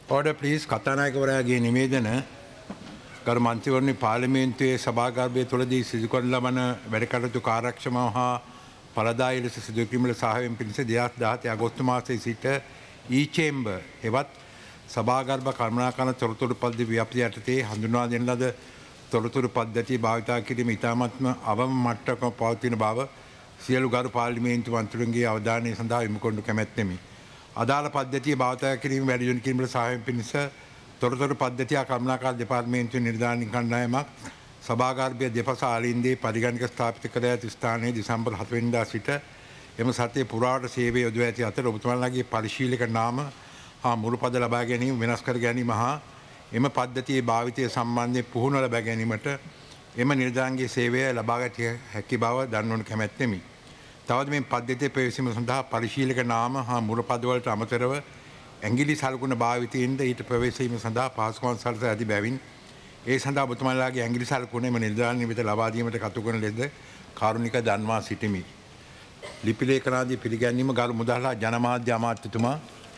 Order please. කතානායකවරයාගේ නිවේදන ගරු මන්ත්‍රීවරුනි පාර්ලිමේන්තුවේ සභාගර්භය තුළදී සිදු කරන ලබන වැඩ කටයුතු කාර්යක්ෂමව හා ඵලදායී ලෙස සිදු කිරීමට සහායම් පිණිස 2017 අගෝස්තු මාසයේ සිට E-chamber එවත් සභාගර්භ කළමනාකරණ තොරතුරු පද්ධති ව්‍යාපෘතිය යටතේ හඳුන්වා දෙන ලද තොරතුරු පද්ධතිය භාවිතා කිරීම ඉතාමත්ම අවම මට්ටමක පවතින බව සියලු ගරු පාර්ලිමේන්තු මන්ත්‍රීවරුන්ගේ අවධානය සඳහා යොමු කරනු කැමැත්තෙමි. අදාළ පද්ධතිය භාවිතා කිරීම වැඩි දියුණු කිරීමට සහායම් පිණිස තොරතුරු පද්ධතිය කළමනාකරණ දෙපාර්තමේන්තුවේ නිලධාරීන් කණ්ඩායමක් සභාගර්භය දෙපස ආලින්දේ පරිගණක ස්ථාපිත කර ඇති ස්ථානයේ දෙසැම්බර් 7 වෙනිදා සිට එම සතිය පුරාවට සේවය යොදවා ඇති අතර ඔබතුමාලාගේ පරිශීලක නාම හා මුළුපද ලබා ගැනීම වෙනස් කර ගැනීම හා එම පද්ධතියේ භාවිතය සම්බන්ධයෙන් පුහුණුව ලබා ගැනීමට එම නිලධාරීන්ගේ සේවය ලබාගත හැකි බව දන්වනු කැමැත්තෙමි. තවද මේ පද්ධතිය ප්‍රවේශීම සඳහා පරිශීලක නාම හා මුරපදවලට අමතරව ඇඟිලි සලකුණ භාවිතයෙන්ද ඊට ප්‍රවේශීම සඳහා පහසුකම් සලසා ඇති බැවින් ඒ සඳහා ඔබතුමාලාගේ ඇඟිලි සලකුණ එම නිලධාරීන් වෙත ලබා දීමට කටයුතු කරන ලෙස කාරුණික දන්වා සිටිමි. ලිපි ලේඛනාදී පිළිගැනීම ගරු මුදල් හා ජනමාධ්‍ය අමාත්‍යතුමා.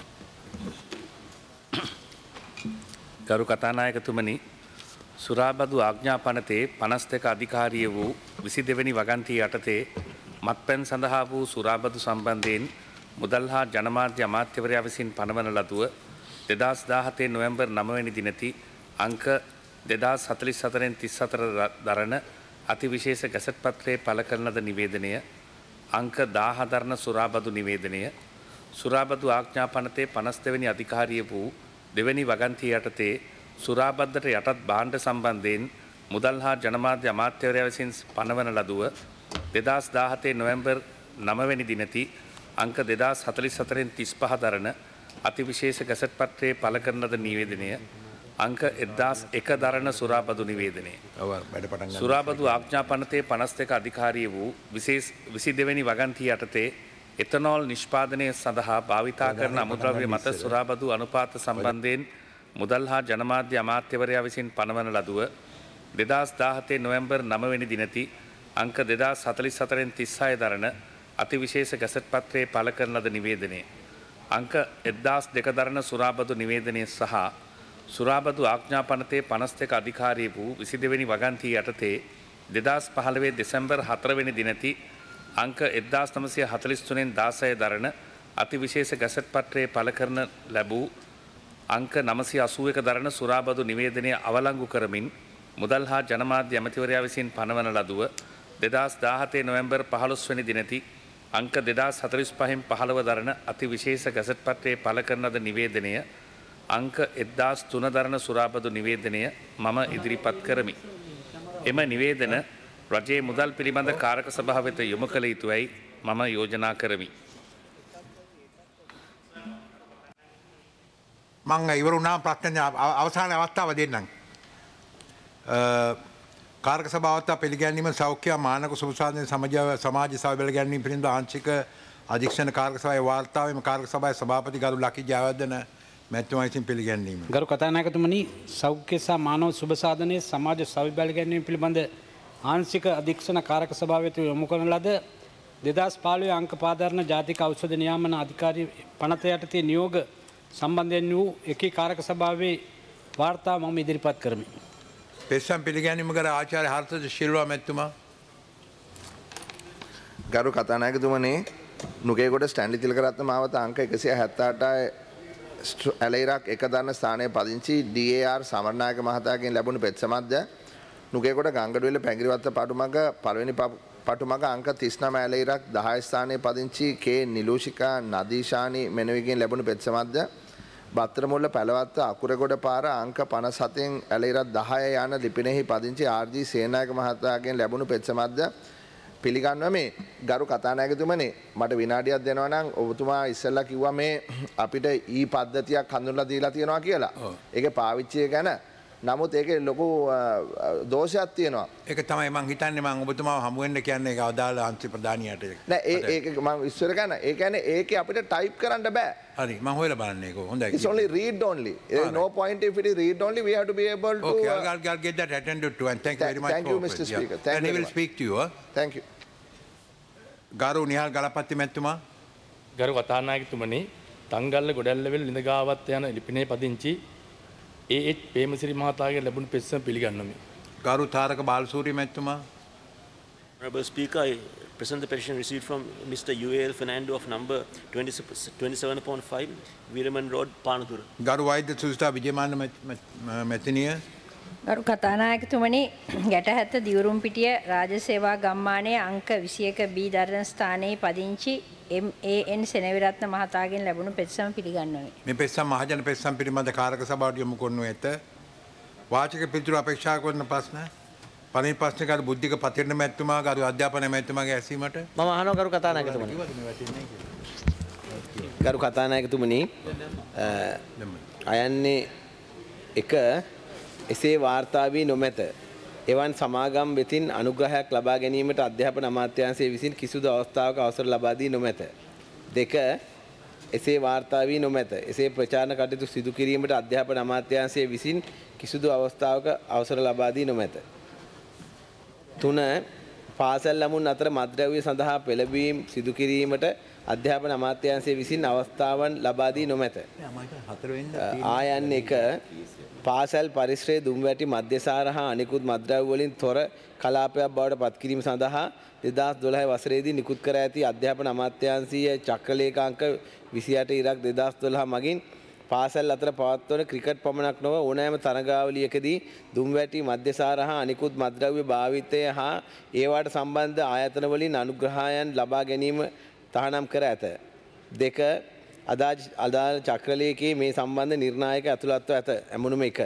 ගරු කතානායකතුමනි, සුරාබදු ආඥා පනතේ 52 අධිකාරිය වූ 22 වෙනි වගන්තිය යටතේ මත්පැන් සඳහා වූ සුරාබදු සම්බන්ධයෙන් මුදල් හා ජනමාධ්‍ය අමාත්‍යවරයා විසින් පනවන ලදුව 2017 නොවැම්බර් 9 වෙනි දිනති අංක 2044-34 දරන අතිවිශේෂ ගැසට් පත්‍රයේ පළ කරන ලද නිවේදනය අංක 10 දරන සුරාබදු නිවේදනය සුරාබදු ආඥා පනතේ 52 වෙනි අධිකාරිය වූ දෙවැනි වගන්තිය යටතේ සුරාබද්දට යටත් භාණ්ඩ සම්බන්ධයෙන් මුදල් හා ජනමාධ්‍ය අමාත්‍යවරයා විසින් පනවන ලදුව 2017 නොවැම්බර් 9 වෙනි දිනති අංක 2044-35 දරන අතිවිශේෂ ගැසට් පත්‍රයේ පළ කරන ලද නිවේදනය අංක 1001 දරන සුරාබදු නිවේදනය. සුරාබදු ආඥා පනතේ 52 අධිකාරිය වූ විශේෂ 22 වෙනි වගන්තිය යටතේ එතනෝල් නිෂ්පාදනය සඳහා භාවිතා කරන අමුද්‍රව්‍ය මත සුරාබදු අනුපාත සම්බන්ධයෙන් මුදල් හා ජනමාධ්‍ය අමාත්‍යවරයා විසින් පනවන ලදුව 2017 නොවැම්බර් 9 වෙනි දිනති අංක 2044-36 දරන අතිවිශේෂ ගැසට් පත්‍රයේ පළ කරන ලද නිවේදනය අංක 1002 දරන සුරාබදු නිවේදනය සහ සුරාබදු ආඥා පනතේ 52 අධිකාරිය වූ 22 වෙනි වගන්තිය යටතේ 2015 දෙසැම්බර් 4 වෙනි දිනති අංක 1943 16 දරන අතිවිශේෂ ගැසට් පත්‍රයේ පළ කරන ලැබූ අංක 981 දරන සුරාබදු නිවේදනය අවලංගු කරමින් මුදල් හා ජනමාධ්‍ය ඇමතිවරයා විසින් පනවන ලදුව 2017 නොවැම්බර් 15 වෙනි දිනති අංක 2045-15 දරන අතිවිශේෂ ගැසට් පත්‍රයේ පළ කරන ලද නිවේදනය අංක 1003 දරන සුරාබදු නිවේදනය මම ඉදිරිපත් කරමි. එම නිවේදන රජයේ මුදල් පිළිබඳ කාරක සභාව වෙත යොමු කළ යුතුයි මම යෝජනා කරමි. මම ඉවර වුණා ප්‍රශ්න අවසාන අවස්ථාව දෙන්නම්. කාරක සභාවත් පිළිගැනීම සෞඛ්‍ය මානක සුබසාධන සමාජ සභාව පිළිගැනීම පිළිබඳ ආංශික අධීක්ෂණ කාරක සභාවේ වාර්තාවෙම කාරක සභාවේ සභාපති ගරු ලකී ජයවර්ධන මැතිතුමා විසින් පිළිගැනීම. ගරු කතානායකතුමනි, සෞඛ්‍ය සහ මානව සුබසාධනයේ සමාජ සභාව පිළිගැනීම පිළිබඳ ආංශික අධීක්ෂණ කාරක සභාව වෙත යොමු කරන ලද 2015 අංක පාදාරණ ජාතික ඖෂධ නියාමන අධිකාරී පනත යටතේ නියෝග සම්බන්ධයෙන් වූ එකී කාරක සභාවේ වාර්තාව මම ඉදිරිපත් කරමි. පෙස්සම් පිළිගැනීම කර ආචාර්ය හර්ෂද ශිල්වා මැතිතුමා. ගරු කතානායකතුමනි, නුගේගොඩ ස්ටැන්ලි තිලකරත්න මාවත අංක 178 ඇලයිරක් එක දරන ස්ථානයේ පදිංචි DAR සමරනායක මහතාගෙන් ලැබුණු පෙත් සමද්ද නුගේගොඩ ගංගඩුවෙල පැංගිරිවත්ත පටුමග පළවෙනි පටුමග අංක 39 ඇලයිරක් 10 ස්ථානයේ පදිංචි K නිලූෂිකා නදීශානි මෙනවිගෙන් ලැබුණු පෙත් සමද්ද බත්තරමුල්ල පැලවත්ත අකුරගොඩ පාර අංක 57න් ඇලයිරක් 10 යන ලිපිනෙහි පදිංචි RG සේනායක මහතාගෙන් ලැබුණු පෙත් සමද්ද පිළිගන්නවා. මේ ගරු කතානායකතුමනි, මට විනාඩියක් දෙනවා නම් ඔබතුමා ඉස්සෙල්ලා කිව්වා මේ අපිට ඊ පද්ධතියක් හඳුන්වලා දීලා තියෙනවා කියලා. ඒකේ පාවිච්චිය ගැන නමුත් ඒකේ ලොකු දෝෂයක් තියෙනවා. ඒක තමයි මම හිතන්නේ මම ඔබතුමාව හමු වෙන්න කියන්නේ ඒක අදාළ අන්ති ප්‍රධානියට. නෑ ඒක මම ඉස්සර ගන්න. ඒ කියන්නේ ඒකේ අපිට ටයිප් කරන්න බෑ. හරි මම හොයලා බලන්නේ ඒක. හොඳයි. It's only read only. There is no point if it is read only. We have to be able to. Okay, I'll get that attended to and thank you very much. Thank you, Mr. Speaker. Thank and you. he will speak to you. Thank you. ගරු නිහාල් ගලපත්ති මැතිතුමා. ගරු කතානායකතුමනි, තංගල්ල ගොඩැල්ලවෙල් ලිඳගාවත් යන ලිපිනේ පදිංචි ඒ.එච්. ප්‍රේමසිරි මහතාගේ ලැබුණු පෙත්සම පිළිගන්නමි. ගරු තාරක බාලසූරිය මැතිතුමා. Honorable Speaker, I present the petition received from Mr. U.A.L. Fernando of number 27.5 Veeraman Road, Panathura. ගරු වෛද්‍ය සුසිතා විජයමාන්න මැතිනිය. ගරු කතානායකතුමනි, ගැටහැත්ත දිවුරුම්පිටිය රාජසේවා ගම්මානයේ අංක 21B දරණ ස්ථානයේ පදිංචි MAN සෙනවිරත්න මහතාගෙන් ලැබුණු පෙත්සම පිළිගන්වමි. මේ පෙත්සම් මහජන පෙත්සම් පිළිබඳ කාරක සභාවට යොමු කරනු ඇත. වාචික පිළිතුරු අපේක්ෂා කරන ප්‍රශ්න පළවෙනි ප්‍රශ්නේ ගරු බුද්ධික පතිරණ මැතිතුමා ගරු අධ්‍යාපන මැතිතුමාගේ ඇසීමට මම අහනවා ගරු කතානායකතුමනි. ගරු කතානායකතුමනි අයන්නේ එක එසේ වාර්තා වී නොමැත. එවන් සමාගම් වෙතින් අනුග්‍රහයක් ලබා ගැනීමට අධ්‍යාපන අමාත්‍යාංශය විසින් කිසිදු අවස්ථාවක අවසර ලබා දී නොමැත. දෙක එසේ වාර්තා වී නොමැත. එසේ ප්‍රචාරණ කටයුතු සිදු කිරීමට අධ්‍යාපන අමාත්‍යාංශය විසින් කිසිදු අවස්ථාවක අවසර ලබා දී නොමැත. 3 පාසල් ළමුන් අතර මත්ද්‍රව්‍ය සඳහා පෙළඹවීම සිදු කිරීමට අධ්‍යාපන අමාත්‍යාංශය විසින් අවස්ථාවන් ලබා දී නොමැත. ආයන් එක පාසල් පරිශ්‍රයේ දුම්වැටි මධ්‍යසාර හා අනිකුත් මත්ද්‍රව්‍ය වලින් තොර කලාපයක් බවට පත් කිරීම සඳහා 2012 වසරේදී නිකුත් කර ඇති අධ්‍යාපන අමාත්‍යාංශීය චක්‍රලේඛාංක 28 ඉරක් 2012 මගින් පාසල් අතර පවත්වන ක්‍රිකට් පමණක් නොව ඕනෑම තරගාවලියකදී දුම්වැටි මධ්‍යසාර හා අනිකුත් මත්ද්‍රව්‍ය භාවිතය හා ඒවාට සම්බන්ධ ආයතන වලින් අනුග්‍රහයන් ලබා ගැනීම තහනම් කර ඇත. දෙක අදාළ චක්‍රලේඛයේ මේ සම්බන්ධ නිර්ණායක ඇතුළත්ව ඇත. ඇමුණුම 1.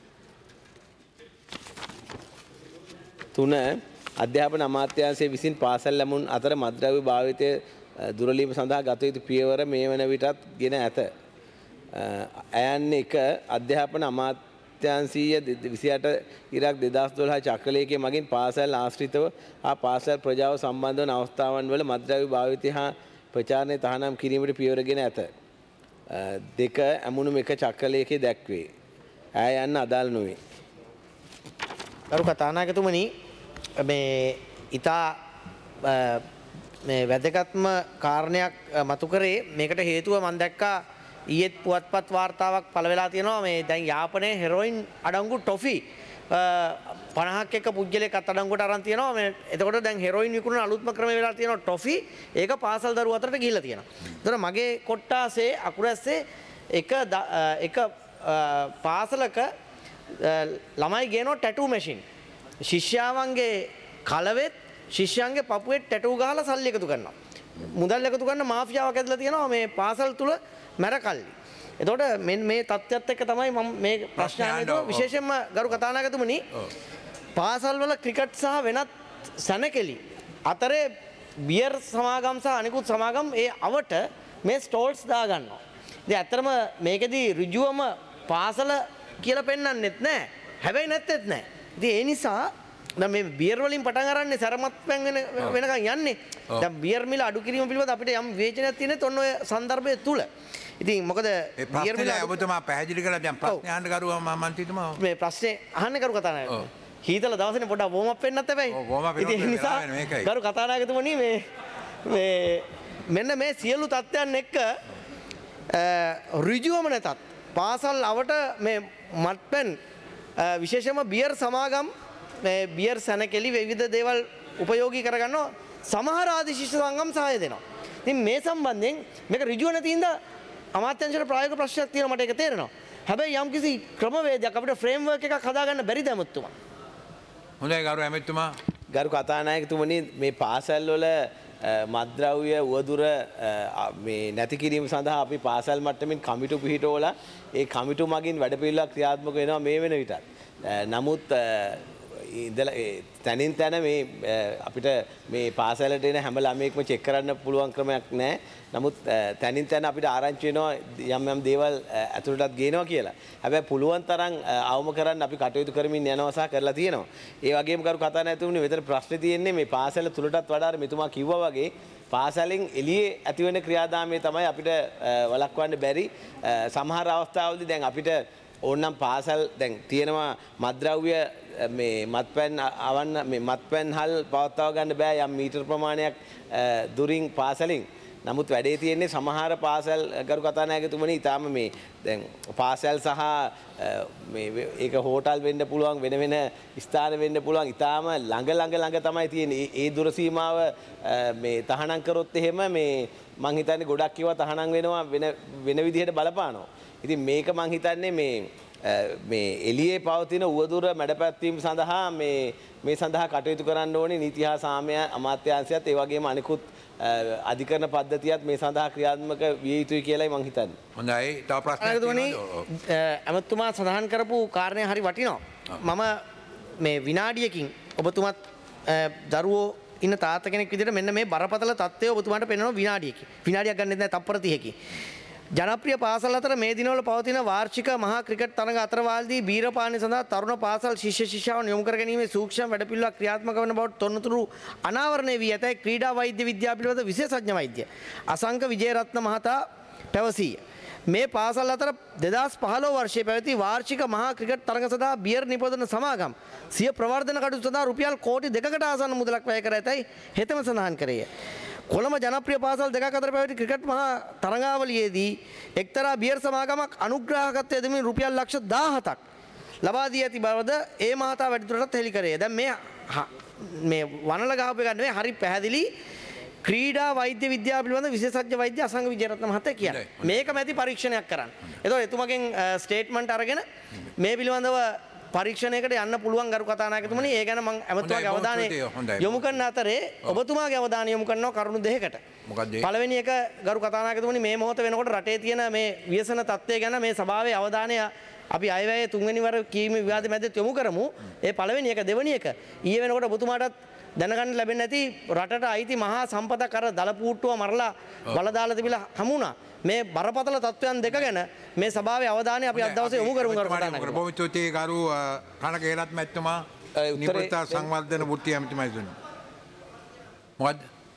3 අධ්‍යාපන අමාත්‍යාංශය විසින් පාසල් ළමුන් අතර මත්ද්‍රව්‍ය භාවිතය දුරලීම සඳහා ගත යුතු පියවර මේ වන විටත් ගෙන ඇත. අයන් එක අධ්‍යාපන අමාත්‍යාංශීය 28 ඉරක් 2012 චක්‍රලේඛයේ මගින් පාසල් ආශ්‍රිතව හා පාසල් ප්‍රජාව සම්බන්ධ වන අවස්ථාවන් වල මත්ද්‍රව්‍ය භාවිතය හා ප්‍රචාරණය තහනම් කිරීමට පියවරගෙන ඇත. දෙක ඇමුණුම 1 චක්‍රලේඛයේ දැක්වේ. ඇය යන්න අදාළ නොවේ. ගරු කතානායකතුමනි මේ ඊතා මේ වැදගත්ම කාරණයක් මතු කරේ මේකට හේතුව මම දැක්කා ඊයේත් පුවත්පත් වාර්තාවක් පළ වෙලා තියෙනවා මේ දැන් යාපනයේ හෙරොයින් අඩංගු ටොෆි 50ක් එක පුජ්‍යලයක් අත්අඩංගුවට අරන් තියෙනවා මේ එතකොට දැන් හෙරොයින් විකුණන අලුත්ම ක්‍රමය වෙලා තියෙනවා ටොෆි ඒක පාසල් දරුවෝ අතරට ගිහිල්ලා තියෙනවා. ඒතර මගේ කොට්ටාසේ අකුරැස්සේ එක පාසලක ළමයි ගේනවා ටැටූ මැෂින්. ශිෂ්‍යාවන්ගේ කලවෙත් ශිෂ්‍යයන්ගේ පපුවෙත් ටැටූ ගහලා සල්ලි එකතු කරනවා. මුදල් එකතු කරන මාෆියාවක් ඇදලා තියෙනවා මේ පාසල් තුල මැරකල්ලි. එතකොට මේ තත්ත්වයට එක්ක තමයි මම මේ ප්‍රශ්න අහන්නේ විශේෂයෙන්ම ගරු කතානායකතුමනි පාසල් වල ක්‍රිකට් සහ වෙනත් සැනකෙලි අතරේ බියර් සමාගම් සහ අනිකුත් සමාගම් ඒ අවට මේ ස්ටෝල්ස් දා ගන්නවා. ඉතින් ඇත්තටම මේකෙදි ඍජුවම පාසල කියලා පෙන්වන්නෙත් නැහැ. හැබැයි නැත්තේත් නැහැ. ඉතින් ඒ නිසා දැන් මේ බියර් වලින් පටන් අරන්නේ සරමත් පැන් වෙනකන් යන්නේ. දැන් බියර් මිල අඩු කිරීම පිළිබඳ අපිට යම් විවේචනයක් තියෙනෙත් ඔන්න ඔය සන්දර්භය තුල. ඉතින් මොකද බියර් මිල ඔබතුමා පැහැදිලි කළා දැන් ප්‍රශ්නේ අහන්න කරුවා මම මන්ත්‍රීතුමා මේ ප්‍රශ්නේ අහන්න කරු කතානායක. හීතල දවසනේ පොඩ්ඩක් වෝම් අප් වෙන්නත් හැබැයි. ඉතින් ඒ නිසා කරු කතානායකතුමනි මේ මෙන්න මේ සියලු තත්ත්වයන් එක්ක ඍජුවම නැතත් පාසල් අවට මේ මත්පැන් විශේෂයෙන්ම බියර් සමාගම් මේ බියර් සැනකෙලි විවිධ දේවල් උපයෝගී කරගන්නවා සමහර ආදි ශිෂ්‍ය සංගම් සහාය දෙනවා. ඉතින් මේ සම්බන්ධයෙන් මේක ඍජුව නැති හින්දා අමාත්‍යාංශයට ප්‍රායෝගික ප්‍රශ්නයක් තියෙනවා මට ඒක තේරෙනවා. හැබැයි යම්කිසි ක්‍රමවේදයක් අපිට ෆ්‍රේම්වර්ක් එකක් හදාගන්න බැරිද ඇමතුමා? හොඳයි ගරු ඇමතුමා. ගරු කතානායකතුමනි මේ පාසල් වල මත්ද්‍රව්‍ය උවදුර මේ නැති කිරීම සඳහා අපි පාසල් මට්ටමින් කමිටු පිහිටවලා ඒ කමිටු මගින් වැඩපිළිවෙලක් ක්‍රියාත්මක වෙනවා මේ වෙන විටත්. නමුත් ඉඳලා තනින් තන මේ අපිට මේ පාසලට එන හැම ළමයෙක්ම චෙක් කරන්න පුළුවන් ක්‍රමයක් නැහැ. නමුත් තනින් තන අපිට ආරංචි වෙනවා යම් යම් දේවල් ඇතුළටත් ගේනවා කියලා. හැබැයි පුළුවන් තරම් අවම කරන්න අපි කටයුතු කරමින් යනවා සහ කරලා තියෙනවා. ඒ වගේම කරු කතා නැතුනේ මෙතන ප්‍රශ්නේ තියෙන්නේ මේ පාසල තුලටත් වඩා මෙතුමා කිව්වා වගේ පාසලෙන් එළියේ ඇතිවෙන ක්‍රියාදාමයේ තමයි අපිට වළක්වන්න බැරි. සමහර අවස්ථාවලදී දැන් අපිට ඕනනම් පාසල් දැන් තියෙනවා මත්ද්‍රව්‍ය මේ මත්පැන් අවන්න මේ මත්පැන් හල් පවත්වා ගන්න බෑ යම් මීටර ප්‍රමාණයක් දුරින් පාසලින්. නමුත් වැඩේ තියෙන්නේ සමහර පාසල් ගරු කතානායකතුමනි ඊටාම මේ දැන් පාසල් සහ ඒක හෝටල් වෙන්න පුළුවන් වෙන වෙන ස්ථාන වෙන්න පුළුවන් ඊටාම ළඟ තමයි තියෙන්නේ. ඒ දුර සීමාව මේ තහනම් කරොත් එහෙම මේ මං හිතන්නේ ගොඩක් ඒවා තහනම් වෙනවා වෙන විදිහට බලපානවා. ඉතින් මේක මං හිතන්නේ මේ එළියේ පවතින උවදුර මැඩපැත්වීම සඳහා මේ සඳහා කටයුතු කරන්න ඕනේ නීති හා සාමය අමාත්‍යාංශයත් ඒ වගේම අනිකුත් අධිකරණ පද්ධතියත් මේ සඳහා ක්‍රියාත්මක විය යුතුයි කියලායි මං හිතන්නේ. හොඳයි. තව ප්‍රශ්නයක් තියෙනවද? ඇමතුමා සඳහන් කරපු කාරණේ හරි වටිනවා. මම මේ විනාඩියකින් ඔබතුමත් දරුවෝ ඉන්න තාත්ත කෙනෙක් විදිහට මෙන්න මේ බරපතල තත්ත්වය ඔබතුමාට පෙන්වනවා විනාඩියකින්. විනාඩියක් ගන්නෙත් නැහැ තප්පර 30කින්. ජනප්‍රිය පාසල් අතර මේ දිනවල පවතින වාර්ෂික මහා ක්‍රිකට් තරඟ අතරවාල්දී බීරපාලනය සඳහා තරුණ පාසල් ශිෂ්‍ය ශිෂ්‍යාවන් යොමු කර ගැනීමේ සූක්ෂම වැඩපිළිවෙලක් ක්‍රියාත්මක වන බවට තොරතුරු අනාවරණය වී ඇතැයි ක්‍රීඩා වෛද්‍ය විද්‍යාව පිළිබඳ විශේෂඥ වෛද්‍ය අසංක විජේරත්න මහතා පැවසීය. මේ පාසල් අතර 2015 වර්ෂයේ පැවති වාර්ෂික මහා ක්‍රිකට් තරඟ සඳහා බියර් නිපදවන සමාගම් සිය ප්‍රවර්ධන කටයුතු සඳහා රුපියල් කෝටි 2කට ආසන්න මුදලක් වැය කර ඇතැයි හෙතෙම සඳහන් කරේය. කොළඹ ජනප්‍රිය පාසල් දෙකක් අතර පැවති ක්‍රිකට් මහා තරඟාවලියේදී එක්තරා බියර් සමාගමක් අනුග්‍රාහකත්වය දෙමින් රුපියල් ලක්ෂ 17ක් ලබා දී ඇති බවද ඒ මහතා වැඩිදුරටත් හෙළි කරේ. දැන් මේ වනල ගහපු එක නෙවෙයි හරි පැහැදිලි ක්‍රීඩා වෛද්‍ය විද්‍යාව පිළිබඳ විශේෂඥ වෛද්‍ය අසංග විජේරත්න මහතා කියන්නේ. මේක මැදි පරීක්ෂණයක් කරන්න. එතකොට එතුමගෙන් ස්ටේට්මන්ට් අරගෙන මේ පිළිබඳව පරීක්ෂණයකට යන්න පුළුවන් ගරු කතානායකතුමනි. ඒ ගැන මම ඇමතුමාගේ අවධානය යොමු කරන අතරේ ඔබතුමාගේ අවධානය යොමු කරනවා කරුණු දෙකකට. මොකක්ද? පළවෙනි එක ගරු කතානායකතුමනි මේ මොහොත වෙනකොට රටේ තියෙන මේ ව්‍යසන තත්ත්වය ගැන මේ සභාවේ අවධානය අපි අයවැය තුන්වෙනි වර කීම විවාද මැදත් යොමු කරමු. ඒ පළවෙනි එක. දෙවෙනි එක ඊයේ වෙනකොට ඔබතුමාටත් දැනගන්න ලැබෙන්නේ නැති රටට අයිති මහා සම්පතක් අර දලපූට්ටුව මරලා වලදාලා තිබිලා හමුණා. මේ බරපතල තත්ත්වයන් දෙක ගැන මේ සභාවේ අවධානය අපි අද දවසේ යොමු කරමු කරු කතානායක. බොහොම ස්තුතියි ගරු කනක හේරත් මැතිතුමා. නිපුණතා සංවර්ධන වෘත්ති ඇමතිතුමා. මොකද්ද?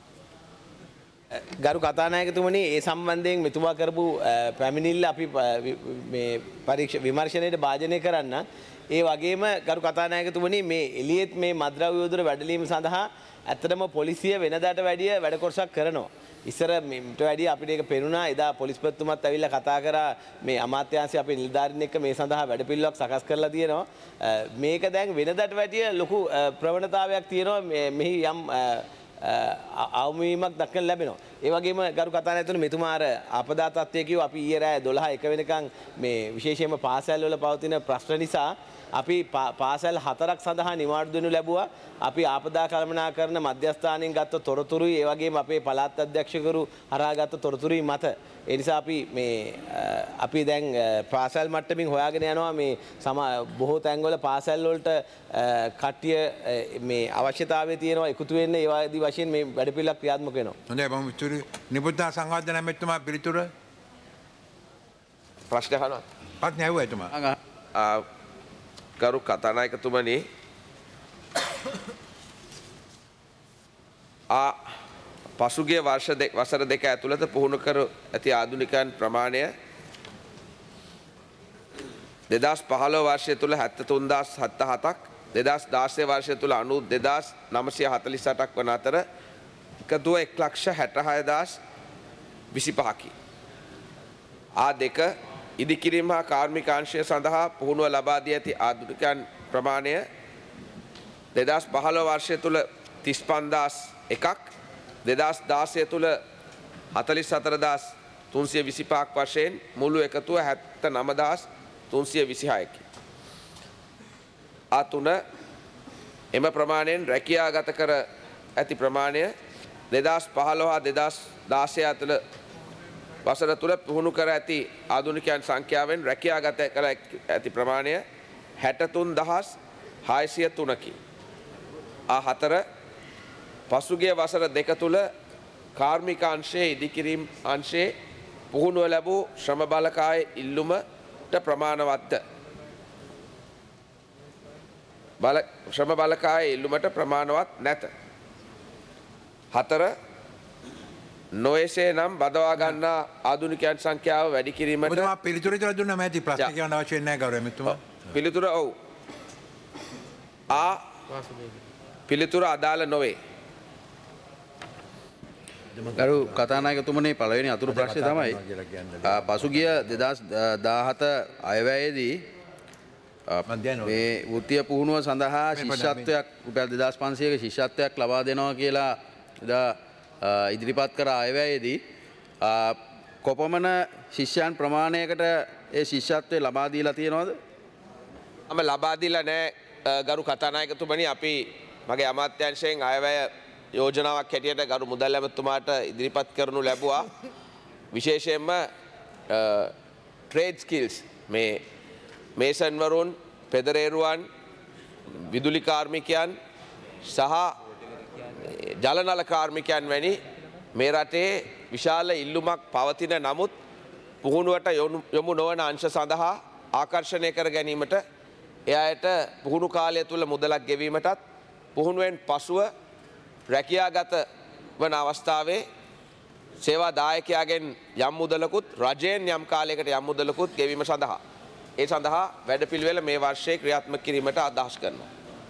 ගරු කතානායකතුමනි ඒ සම්බන්ධයෙන් මෙතුමා කරපු පැමිණිල්ල අපි මේ පරීක්ෂා විමර්ශනයේට භාජනය කරන්න. ඒ වගේම ගරු කතානායකතුමනි මේ එළියෙත් මේ මද්‍රව්‍ය යොදුර වැඩලීම සඳහා ඇත්තටම පොලිසිය වෙනදාට වැඩිය වැඩ කොටසක් කරනවා. ඉස්සර මෙට වැඩිය අපිට ඒක පෙනුණා. එදා පොලිස්පතිතුමත් ඇවිල්ලා කතා කරා මේ අමාත්‍යාංශය අපේ නිලධාරීන් එක්ක මේ සඳහා වැඩපිළිවෙලක් සකස් කරලා තියෙනවා. මේක දැන් වෙනදාට වැඩිය ලොකු ප්‍රවණතාවයක් තියෙනවා. මෙහි යම් අවමවීමක් දක්වන්න ලැබෙනවා. ඒ වගේම ගරු කතානායකතුමනි මෙතුමා අර ආපදා තත්ත්වය කිව්ව අපි ඊයේ රෑ 12 වෙනකන් මේ විශේෂයෙන්ම පාසල් වල පවතින ප්‍රශ්න නිසා අපි පාසල් 4ක් සඳහා නිවාඩු දෙනු ලැබුවා. අපි ආපදා කළමනාකරන මධ්‍යස්ථානයෙන් ගත්ත තොරතුරුයි ඒ වගේම අපේ පළාත් අධ්‍යක්ෂකවරු හරහා ගත්ත තොරතුරුයි මත ඒ නිසා අපි දැන් පාසල් මට්ටමින් හොයාගෙන යනවා මේ බොහෝ තැන්වල පාසල් වලට කට්ටිය මේ අවශ්‍යතාවය තියෙනවා එකතු වෙන්න ඒ වගේ වශයෙන් මේ වැඩපිළිවෙලක් ක්‍රියාත්මක වෙනවා. හොඳයි බොහොම ස්තුතියි. නිපුණතා සංවර්ධන ඇමතිතුමා පිළිතුර. ප්‍රශ්න අහනවා. ප්‍රශ්න ඇහුවා එතුමා. ගරු කතානායකතුමනි පසුගිය වසර දෙක ඇතුළත පුහුණු කර ඇති ආධුනිකයන් ප්‍රමාණය 2015 වර්ෂය තුළ 73,077ක් 2016 වර්ෂය තුළ 92,948ක් වන අතර එකතුව 1,66,025කි. දෙක ඉදිකිරීම හා කාර්මිකාංශය සඳහා පුහුණුව ලබා දී ඇති ආධුනිකයන් ප්‍රමාණය 2015 වර්ෂය තුළ 35,001ක් 2016 තුළ 44,325ක් වශයෙන් මුළු එකතුව 79,326කි. තුන එම ප්‍රමාණයෙන් රැකියා ගත කර ඇති ප්‍රමාණය 2015 හා 2016 තුළ වසර තුළ පුහුණු කර ඇති ආධුනිකයන් සංඛ්‍යාවෙන් රැකියා ගත කර ඇති ප්‍රමාණය 63,603කි. හතර පසුගිය වසර දෙක තුළ කාර්මික අංශයේ ඉදිකිරීම් අංශයේ පුහුණුව ලැබූ ශ්‍රම බලකාය ඉල්ලුමට ප්‍රමාණවත්ද? ශ්‍රම බලකාය ඉල්ලුමට ප්‍රමාණවත් නැත. හතර නොයසේ නම් බදවා ගන්නා ආධුනිකයන් සංඛ්‍යාව වැඩි කිරීමට ඔබතුමා පිළිතුර දුන්නා මෑති ප්‍රශ්න කියන්න අවශ්‍ය නැහැ ගෞරවනීය මෙතුමා. පිළිතුර ඔව්. පිළිතුර අදාළ නොවේ. ගරු කතානායකතුමනි පළවෙනි අතුරු ප්‍රශ්නය තමයි පසුගිය 2017 අයවැයේදී මේ වෘත්තීය පුහුණුව සඳහා ශිෂ්‍යත්වයක් රුපියල් 2500ක ශිෂ්‍යත්වයක් ලබා දෙනවා කියලා එදා ඉදිරිපත් කර අයවැයේදී කොපමණ ශිෂ්‍යයන් ප්‍රමාණයකට ඒ ශිෂ්‍යත්වය ලබා දීලා තියෙනවද? මම ලබා දීලා නැහැ ගරු කතානායකතුමනි. අපි මගේ අමාත්‍යාංශයෙන් අයවැය යෝජනාවක් හැටියට ගරු මුදල් ඇමතුමාට ඉදිරිපත් කරනු ලැබුවා. විශේෂයෙන්ම ට්‍රේඩ් ස්කිල්ස් මේ මේසන්වරුන්, පෙදරේරුවන්, විදුලි කාර්මිකයන් සහ ජලනල කාර්මිකයන් වැනි මේ රටේ විශාල ඉල්ලුමක් පවතින නමුත් පුහුණුවට යොමු නොවන අංශ සඳහා ආකර්ෂණය කර ගැනීමට එයාට පුහුණු කාලය තුළ මුදලක් ගෙවීමටත් පුහුණුවෙන් පසුව රැකියාගත වන අවස්ථාවේ සේවා දායකයාගෙන් යම් මුදලකුත් රජයෙන් යම් කාලයකට යම් මුදලකුත් ගෙවීම සඳහා ඒ සඳහා වැඩපිළිවෙල මේ වර්ෂයේ ක්‍රියාත්මක කිරීමට අදහස් කරනවා.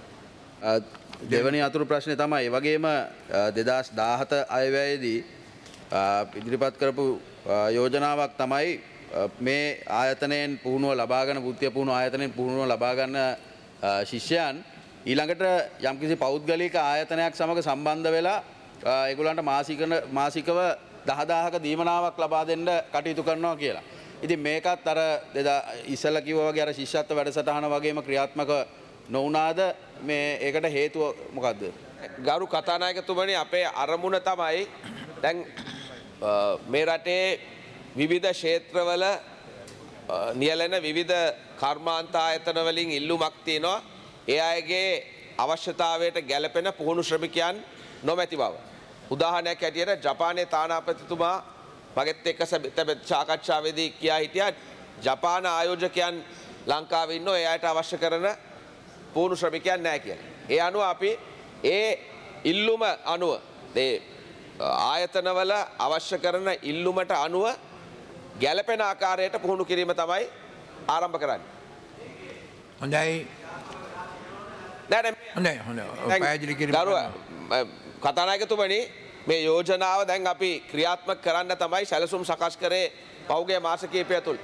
දෙවැනි අතුරු ප්‍රශ්නය තමයි ඒ වගේම 2017 අයවැයේදී ඉදිරිපත් කරපු යෝජනාවක් තමයි මේ ආයතනයෙන් පුහුණුව ලබාගෙන වෘත්තීය පුහුණුව ආයතනයෙන් පුහුණුව ලබා ගන්න ශිෂ්‍යයන් ඊළඟට යම්කිසි පෞද්ගලික ආයතනයක් සමග සම්බන්ධ වෙලා ඒගොල්ලන්ට මාසිකව 10000ක දීමනාවක් ලබා දෙන්න කටයුතු කරනවා කියලා. ඉතින් මේකත් අර ඉස්සෙල්ලා කිව්වා වගේ අර ශිෂ්‍යත්ව වැඩසටහන වගේම ක්‍රියාත්මක නොවුනාද මේ ඒකට හේතුව මොකද්ද? ගරු කතානායකතුමනි අපේ අරමුණ තමයි දැන් මේ රටේ විවිධ ක්ෂේත්‍රවල නියැලෙන විවිධ කර්මාන්ත ආයතන වලින් ඉල්ලුමක් තියෙනවා. ඒ අයගේ අවශ්‍යතාවයට ගැළපෙන පුහුණු ශ්‍රමිකයන් නොමැති බව. උදාහරණයක් හැටියට ජපානයේ තානාපතිතුමා මගෙත් එක්ක සාකච්ඡාවේදී කියා හිටියා ජපාන ආයෝජකයන් ලංකාවේ ඉන්නෝ ඒ අයට අවශ්‍ය කරන පුහුණු ශ්‍රමිකයන් නැහැ කියලා. ඒ අනුව අපි ඒ ඉල්ලුම අනුව ඒ ආයතනවල අවශ්‍ය කරන ඉල්ලුමට අනුව ගැළපෙන ආකාරයට පුහුණු කිරීම තමයි ආරම්භ කරන්නේ. හොඳයි. කතානායකතුමනි මේ යෝජනාව දැන් අපි ක්‍රියාත්මක කරන්න තමයි සැලසුම් සකස් කරේ පහුගිය මාස කිහිපය තුළ.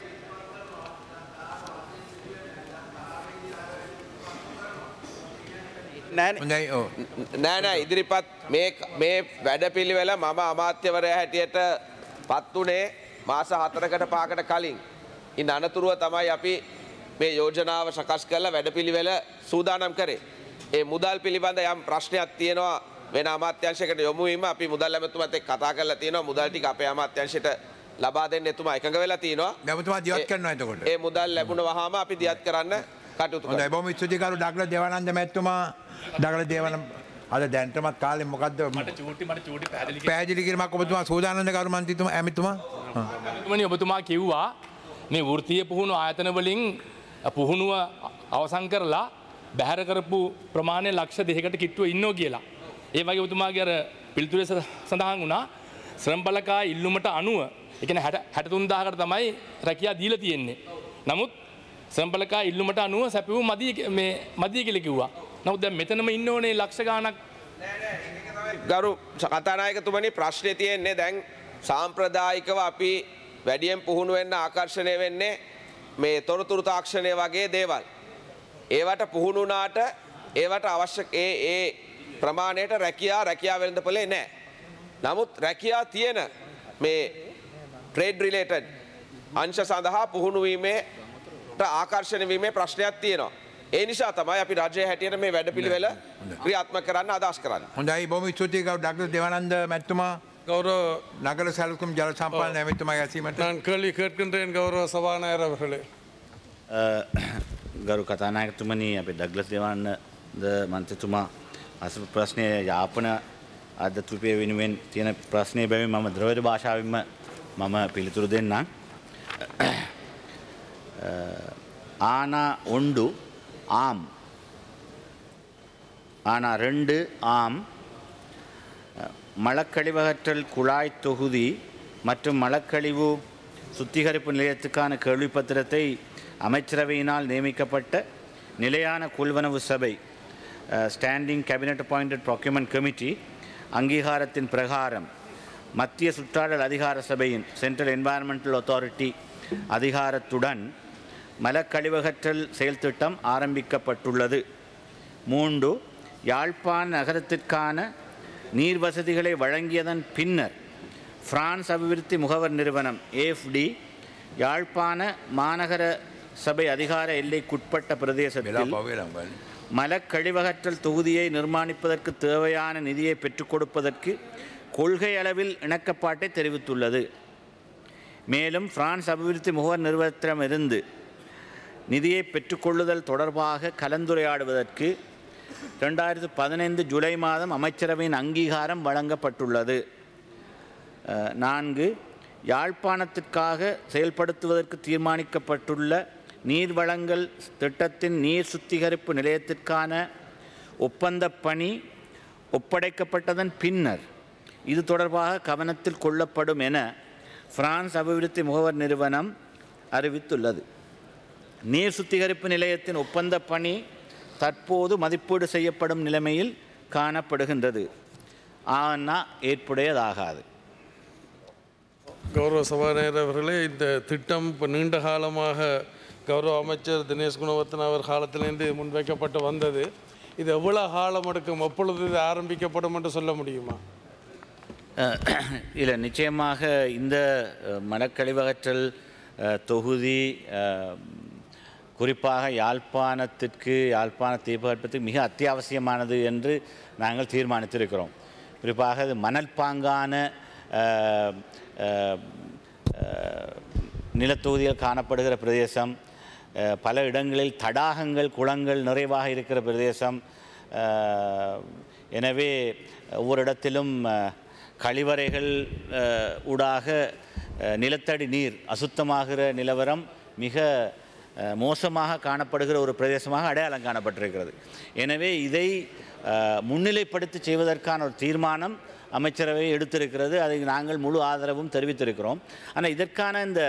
නෑ ඉදිරිපත් මේ වැඩපිළිවෙල මම අමාත්‍යවරයා හැටියට පත් වුණේ මාස 4කට 5කට කලින්. ඉන් අනතුරුව තමයි අපි මේ යෝජනාව සකස් කරලා වැඩපිළිවෙල සූදානම් කරේ. ඒ මුදල් පිළිබඳ යම් ප්‍රශ්නයක් තියෙනවා වෙන අමාත්‍යාංශයකට යොමු වීම අපි මුදල් ඇමතුමාත් එක්ක කතා කරලා තියෙනවා. මුදල් ටික අපේ අමාත්‍යාංශයට ලබා දෙන්න එතුමා එකඟ වෙලා තියෙනවා. එතුමා දියත් කරනවා එතකොට. ඒ මුදල් ලැබුණ වහාම අපි දියත් කරන්න කටයුතු කරනවා. හොඳයි බොහොම ස්තුතියි කරු ඩග්ලස් දේවානන්ද මැතිතුමා. ඩග්ලස් දේවානන්ද අද දැන්ටමත් කාලේ මොකද්ද මට චූටි පැහැදිලි කිරීමක් ඔබතුමා සූදානම්ද කරු මන්ත්‍රීතුමා ඇමතිතුමා? ඔබතුමනි ඔබතුමා කිව්වා මේ වෘත්තීය පුහුණු ආයතන වලින් පුහුණුව අවසන් කරලා බැහැර කරපු ප්‍රමාණය ලක්ෂ 2කට කිට්ටුව ඉන්නෝ කියලා. ඒ වගේ ඔබතුමාගේ අර පිළිතුරේ සඳහන් වුණා ශ්‍රම බලකාය ඉල්ලුමට අනුව ඒ කියන්නේ 63000කට තමයි රැකියාව දීලා තියෙන්නේ. නමුත් ශ්‍රම බලකාය ඉල්ලුමට අනුව සැපියු මදි කියලා කිව්වා. නමුත් දැන් මෙතනම ඉන්න ඕනේ ලක්ෂ ගාණක්. ගරු කතානායකතුමනි ප්‍රශ්නේ තියෙන්නේ දැන් සාම්ප්‍රදායිකව අපි වැඩියෙන් පුහුණු වෙන්න ආකර්ෂණය වෙන්නේ මේ තොරතුරු තාක්ෂණය වගේ දේවල්. ඒවට පුහුණු වුණාට ඒවට අවශ්‍ය ඒ ප්‍රමාණයට රැකියා වෙළඳපොලේ නැහැ. නමුත් රැකියා තියෙන මේ ට්‍රේඩ් රිලේටඩ් අංශ සඳහා පුහුණු වීමට ආකර්ෂණය වීමේ ප්‍රශ්නයක් තියෙනවා. ඒ නිසා තමයි අපි රජයේ හැටියට මේ වැඩපිළිවෙල ක්‍රියාත්මක කරන්න අදහස් කරන්නේ. හොඳයි බොහොම ස්තුතියි කරු ඩග්ලස් දේවානන්ද මැතිතුමා. கௌரவ நகர சலுக்கும் ஜல சம்பாலன அமைத்துமாக சீமට நான் கேள்வி கேட்கின்றேன் கௌரவ சபாநாயகர் அவர்களே. ගරු කතානායකතුමනි අපේ ඩග්ලස් දේවානන්ද මන්ත්‍රීතුමා අසපු ප්‍රශ්නය යාපන අධ්‍යක්ෂකත්වය වෙනුවෙන් තියෙන ප්‍රශ්නය බැවින් මම ද්‍රවිඩ භාෂාවෙන්ම මම පිළිතුරු දෙන්නම්. ஆனா ஒன்று ஆம் ஆனா ரெண்டு ஆம் மலக்கழிவகற்றல் குழாய் தொகுதி மற்றும் மலக்கழிவு சுத்திகரிப்பு நிலையத்துக்கான கேள்விப்பத்திரத்தை அமைச்சரவையினால் நியமிக்கப்பட்ட நிலையான கொள்வனவு சபை standing cabinet appointed procurement committee அங்கீகாரத்தின் பிரகாரம் மத்திய சுற்றாடல் அதிகார சபையின் சென்ட்ரல் என்வாயர்மெண்டல் அத்தாரிட்டி அதிகாரத்துடன் மலக்கழிவகற்றல் செயல்திட்டம் ஆரம்பிக்கப்பட்டுள்ளது. 3. யாழ்ப்பாண நகரத்திற்கான நீர் வசதிகளை வழங்கியதன் பின்னர் பிரான்ஸ் அபிவிருத்தி முகவர் நிறுவனம் AFD யாழ்ப்பாண மாநகர சபை அதிகார எல்லைக்குட்பட்ட பிரதேசத்தில் மலக்கழிவகற்றல் தொகுதியை நிர்மாணிப்பதற்கு தேவையான நிதியை பெற்றுக் கொடுப்பதற்கு கொள்கை அளவில் இணக்கப்பாட்டை தெரிவித்துள்ளது. மேலும் பிரான்ஸ் அபிவிருத்தி முகவர் நிறுவனத்திடமிருந்து நிதியை பெற்றுக்கொள்ளுதல் தொடர்பாக கலந்துரையாடுவதற்கு 2015 ஜூலை மாதம் அமைச்சரவையின் அங்கீகாரம் வழங்கப்பட்டுள்ளது. 4. யாழ்ப்பாணத்திற்காக செயல்படுத்துவதற்கு தீர்மானிக்கப்பட்டுள்ள நீர் வழங்கல் திட்டத்தின் நீர் சுத்திகரிப்பு நிலையத்திற்கான ஒப்பந்தப் பணி ஒப்படைக்கப்பட்டதன் பின்னர் இது தொடர்பாக கவனத்தில் கொள்ளப்படும் என பிரான்ஸ் அபிவிருத்தி முகவர் நிறுவனம் அறிவித்துள்ளது. நீர் சுத்திகரிப்பு நிலையத்தின் ஒப்பந்தப் பணி தற்போது மதிப்பீடு செய்யப்படும் நிலைமையில் காணப்படுகின்றது. ஆனால் ஏற்புடையதாகாது. கௌரவ சபாநாயகர் அவர்களே, இந்த திட்டம் இப்போ நீண்ட காலமாக கௌரவ அமைச்சர் தினேஷ் குணவர்த்தன அவர் காலத்திலேருந்து முன்வைக்கப்பட்டு வந்தது. இது எவ்வளோ காலம் எடுக்கும், எப்பொழுது இது ஆரம்பிக்கப்படும் என்று சொல்ல முடியுமா? இல்லை, நிச்சயமாக இந்த மலக்கழிவகற்றல் தொகுதி குறிப்பாக யாழ்ப்பாண தீபகற்பத்துக்கு மிக அத்தியாவசியமானது என்று நாங்கள் தீர்மானித்திருக்கிறோம். குறிப்பாக அது மணல் பாங்கான நிலத்தொகுதியில் காணப்படுகிற பிரதேசம், பல இடங்களில் தடாகங்கள் குளங்கள் நிறைவாக இருக்கிற பிரதேசம். எனவே ஒவ்வொரு இடத்திலும் கழிவறைகள் ஊடாக நிலத்தடி நீர் அசுத்தமாகிற நிலவரம் மிக மோசமாக காணப்படுகிற ஒரு பிரதேசமாக அடையாளம் காணப்பட்டிருக்கிறது. எனவே இதை முன்னிலைப்படுத்தி செய்வதற்கான ஒரு தீர்மானம் அமைச்சரவை எடுத்திருக்கிறது. அதை நாங்கள் முழு ஆதரவும் தெரிவித்திருக்கிறோம். ஆனால் இதற்கான இந்த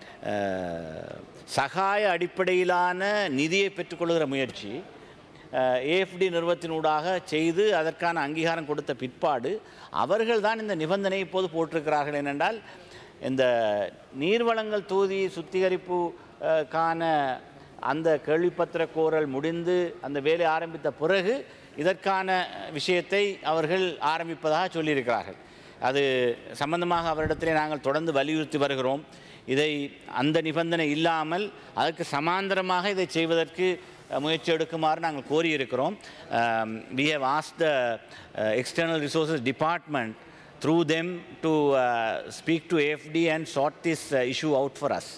சகாய அடிப்படையிலான நிதியை பெற்றுக்கொள்கிற முயற்சி AFD நிறுவனத்தினூடாக செய்து அதற்கான அங்கீகாரம் கொடுத்த பிற்பாடு அவர்கள் தான் இந்த நிபந்தனை இப்போது போட்டிருக்கிறார்கள். ஏனென்றால் இந்த நீர்வளங்கள் தொகுதி சுத்திகரிப்புக்கான அந்த கேள்விப்பத்திர கோரல் முடிந்து அந்த வேலை ஆரம்பித்த பிறகு இதற்கான விஷயத்தை அவர்கள் ஆரம்பிப்பதாக சொல்லியிருக்கிறார்கள். அது சம்பந்தமாக அவரிடத்திலே நாங்கள் தொடர்ந்து வலியுறுத்தி வருகிறோம். இதை அந்த நிபந்தனை இல்லாமல் அதற்கு சமாந்தரமாக இதை செய்வதற்கு முயற்சி எடுக்குமாறு நாங்கள் கோரியிருக்கிறோம். We have asked the External Resources Department through them to speak to AFD and sort this issue out for us.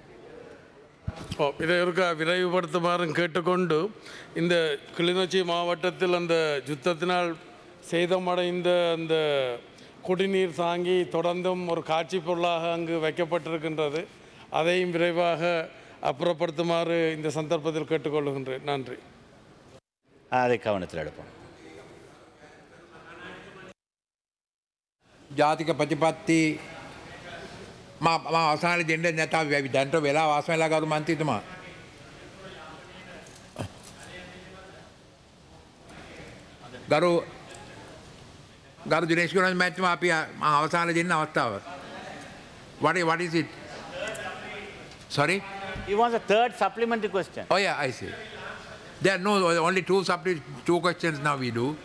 இதை இருக்க விரைவுபடுத்துமாறும் கேட்டுக்கொண்டு, இந்த கிளிநொச்சி மாவட்டத்தில் அந்த யுத்தத்தினால் சேதமடைந்த அந்த குடிநீர் தாங்கி தொடர்ந்தும் ஒரு காட்சி பொருளாக அங்கு வைக்கப்பட்டிருக்கின்றது. அதையும் விரைவாக அப்புறப்படுத்துமாறு இந்த சந்தர்ப்பத்தில் கேட்டுக்கொள்கின்றேன். நன்றி. அதை கவனத்தில் எடுப்போம். ජාතික ප්‍රතිපත්ති අවසානයේ දෙන්න නැතාව දැන්ට වෙලා වාසන වෙලා ගරු මන්ත්‍රීතුමා. ගරු දිනේෂ් ගුණරත්න මහත්මයා අපි අවසානයේ දෙන්න අවස්ථාව. What is it? Sorry? It was a third supplementary question. Oh yeah, I see. There are no only two questions now we do.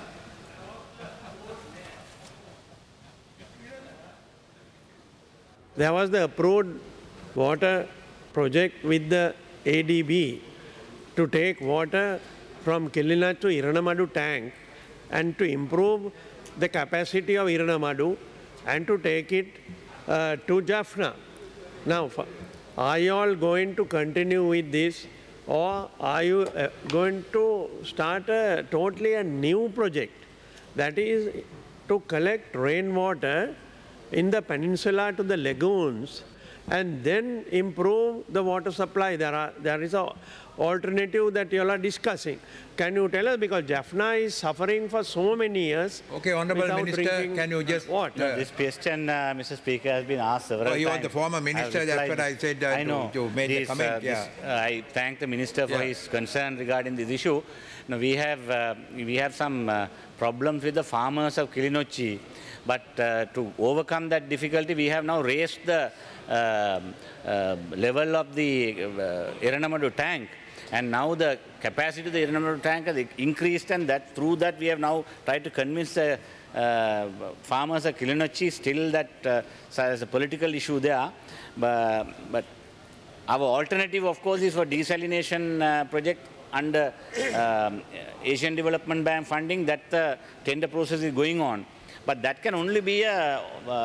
There was the approved water project with the ADB to take water from Kilina to Iranamadu tank and to improve the capacity of Iranamadu and to take it to Jaffna. Now, are you all going to continue with this, or are you going to start a totally a new project, that is to collect rainwater in the peninsula to the lagoons and then improve the water supply? There is a alternative that you all are discussing. Can you tell us, because Jaffna is suffering for so many years. Okay, Honourable without Minister, drinking can you just... water? This question, Mr. Speaker, has been asked several times. You are the former minister, that's what I said I know. to make the comment. I thank the minister for his concern regarding this issue. Now, we have some problems with the farmers of Kilinochchi, but to overcome that difficulty, we have now raised the level of the Iranamadu tank. And now the capacity of the Iranamadu tank has increased, and through that we have now tried to convince the farmers of Kilinochchi. Still that as a political issue there. But our alternative, of course, is for desalination project under Asian Development Bank funding. That the tender process is going on. But that can only be a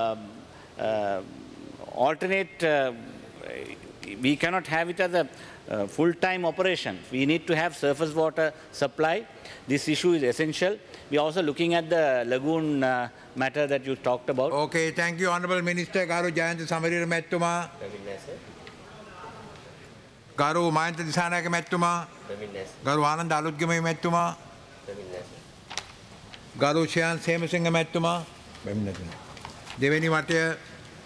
alternate. We cannot have it as a full-time operation. We need to have surface water supply. This issue is essential. We are also looking at the lagoon matter that you talked about. Okay, thank you, Honourable Minister. Garu Jayanta Samarira Mettuma. Garu Mayanta Disanayaka Mettuma. Garu Ananda Alutgame Mettuma. Garu Shayan Semasingha Mettuma. Deveni Mataya.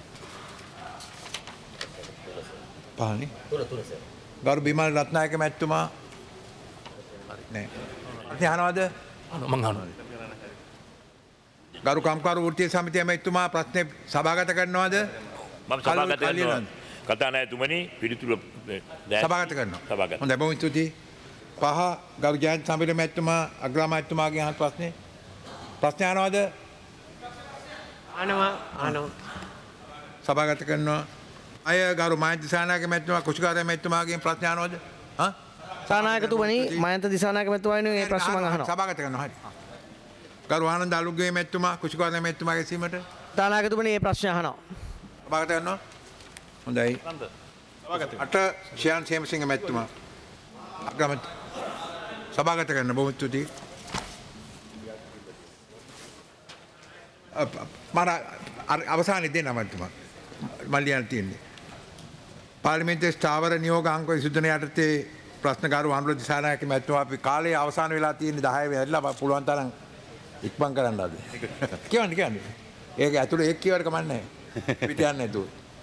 Pani? ගරු බිමල් රත්නායක මැතිතුමා නෑ අහනවද මං අහනවා ගරු කම්කරු වෘත්තීය සමිතිය මැතිතුමා ප්‍රශ්නේ සභාගත කරනවද මම සභාගත කරනවා කතානායකතුමනි පිළිතුරු සභාගත කරනවා හොඳයි බොහොම ස්තුතියි පහ ගරු ජයන්ත සම්බිර මැතිතුමා අග්‍රාමාත්‍යතුමාගෙන් අහන ප්‍රශ්නේ අහනවද අහනවා සභාගත කරනවා අය ගරු මයන්ත දිසානායක මැතිතුමා කුෂිකාරය මැතිතුමාගෙන් ප්‍රශ්න අහනවද? සානායකතුමනි මයන්ත දිසානායක මැතිතුමාගෙන් මේ ප්‍රශ්න මම අහනවා. සභාගත කරනවා හරි. ගරු ආනන්ද අලුත්ගේ මැතිතුමා කුෂිකාරය මැතිතුමාගේ සීමට සානායකතුමනි මේ ප්‍රශ්න අහනවා. සභාගත කරනවා. හොඳයි. සභාගත. අට ශ්‍යාන් සේමසිංහ මැතිතුමා. අග්‍රාමාත්‍ය සභාගත කරන්න බොහොම ස්තුතියි. මම අවසානයේ දෙන්න මැතිතුමා. මල්ලියන් තියෙන්නේ. පාර්ලිමේන්තුවේ ස්ථාවර නියෝග අංක 23 යටතේ ප්‍රශ්නකාරු අනුර දිසානායක මැතිතුමා අපි කාලේ අවසන් වෙලා තියෙන්නේ 10 වෙනිදා පුළුවන් තරම් ඉක්මන් කරන්න ආද. කියන්නේ. ඒක ඇතුළේ එක් කියවට කමන්නේ නැහැ. පිට යන්නේ නැතුව.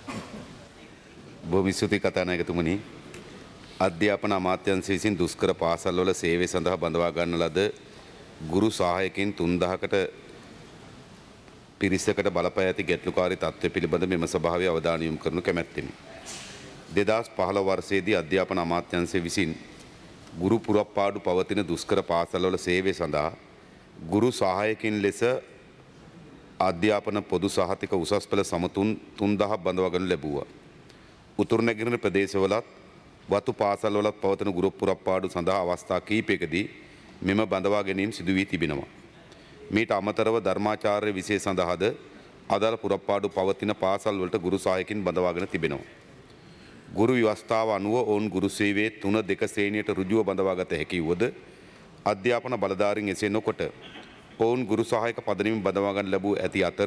බොහොම ස්තුතියි කතානායකතුමනි. අධ්‍යාපන අමාත්‍යාංශය විසින් දුෂ්කර පාසල්වල සේවය සඳහා බඳවා ගන්න ලද ගුරු සහායකයන් 3000කට පිරිසකට බලපෑ ඇති ගැටලුකාරී තත්ත්වය පිළිබඳ මෙම සභාවේ අවධානය යොමු කරනු කැමැත්තෙමි. 2015 වර්ෂයේදී අධ්‍යාපන අමාත්‍යාංශය විසින් ගුරු පුරප්පාඩු පවතින දුෂ්කර පාසල්වල සේවය සඳහා ගුරු සහායකින් ලෙස අධ්‍යාපන පොදු සහතික උසස් පෙළ සමතුන් 3000ක් බඳවා ගනු ලැබුවා. උතුරු නැගෙනහිර ප්‍රදේශවලත් වතු පාසල්වලත් පවතින ගුරු පුරප්පාඩු සඳහා අවස්ථා කිහිපයකදී මෙම බඳවා ගැනීම සිදු වී තිබෙනවා. මීට අමතරව ධර්මාචාර්ය විෂය සඳහාද අදාළ පුරප්පාඩු පවතින පාසල් වලට ගුරු සහායකින් බඳවාගෙන තිබෙනවා. ගුරු ව්‍යවස්ථාව අනුව ඔවුන් ගුරු සේවයේ 3-2 ශ්‍රේණියට ඍජුව බඳවාගත හැකි වුවද අධ්‍යාපන බලධාරීන් එසේ නොකොට ඔවුන් ගුරු සහායක පදනමින් බඳවා ගන්න ලැබූ ඇති අතර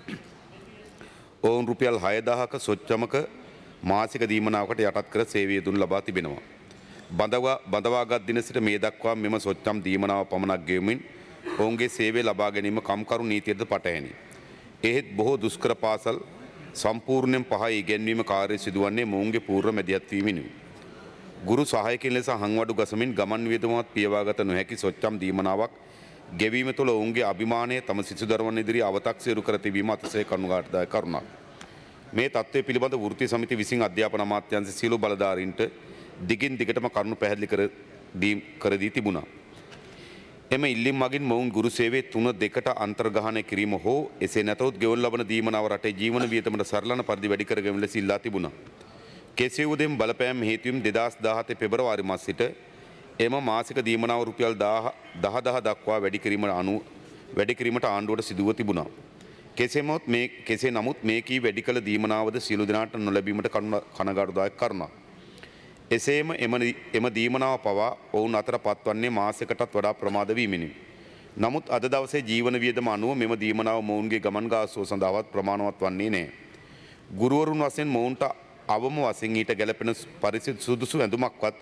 ඔවුන් රුපියල් 6000ක සොච්චමක මාසික දීමනාවකට යටත් කර සේවය දුන් ලබා තිබෙනවා. බඳවාගත් දින සිට මේ දක්වා මෙම සොච්චම් දීමනාව පමණක් ගෙවමින් ඔවුන්ගේ සේවය ලබා ගැනීම කම්කරු නීතියද පටහැනි. එහෙත් බොහෝ දුෂ්කර පාසල් සම්පූර්ණයෙන් පහයි ඉගැන්වීම කාර්යය සිදුවන්නේ මොවුන්ගේ පූර්ව මැදිහත් වීමෙනුයි. ගුරු සහායකින් ලෙස හංවඩු ගසමින් ගමන් වියදමවත් පියවාගත නොහැකි සොච්චම් දීමනාවක් ගෙවීම තුළ ඔවුන්ගේ අභිමානය තම සිසුදරුවන් ඉදිරියේ අව탁සිරු කර තිබීම අතිශය කරුණාදායක කරුණක්. මේ තත්ත්වය පිළිබඳ වෘත්තීය සමිතිය විසින් අධ්‍යාපන අමාත්‍යාංශ සියලු බලධාරීන්ට දිගින් දිගටම කරුණු පැහැදිලි කර දී තිබුණා. එම ඉල්ලීම් මගින් මොවුන් ගුරු සේවයේ 3-2ට අන්තර්ග්‍රහණය කිරීම හෝ එසේ නැතහොත් ගෙවන ලබන දීමනාව රටේ ජීවන වියතමට සරලන පරිදි වැඩි කර ගැනීම ලෙස ඉල්ලා තිබුණා. කෙසේ වුවදෙම බලපෑම් හේතුවෙන් 2017 පෙබරවාරි මාස සිට එම මාසික දීමනාව රුපියල් 10,000 දක්වා වැඩි කිරීමට ආණ්ඩුවට සිදුව තිබුණා. කෙසේ නමුත් මේ කී වැඩි කළ දීමනාවද සියලු දෙනාට නොලැබීමට කනගාටුදායක කරුණක්. එසේම එම දීමනාව පවා ඔවුන් අතර පත්වන්නේ මාසයකටත් වඩා ප්‍රමාද වීමෙනි. නමුත් අද දවසේ ජීවන වියදම අනුව මෙම දීමනාව මොවුන්ගේ ගමන් ගාස්තුව සඳහාවත් ප්‍රමාණවත් වන්නේ නැහැ. ගුරුවරුන් වශයෙන් මොවුන්ට අවම වශයෙන් ඊට ගැලපෙන පරිසර සුදුසු ඇඳුමක්වත්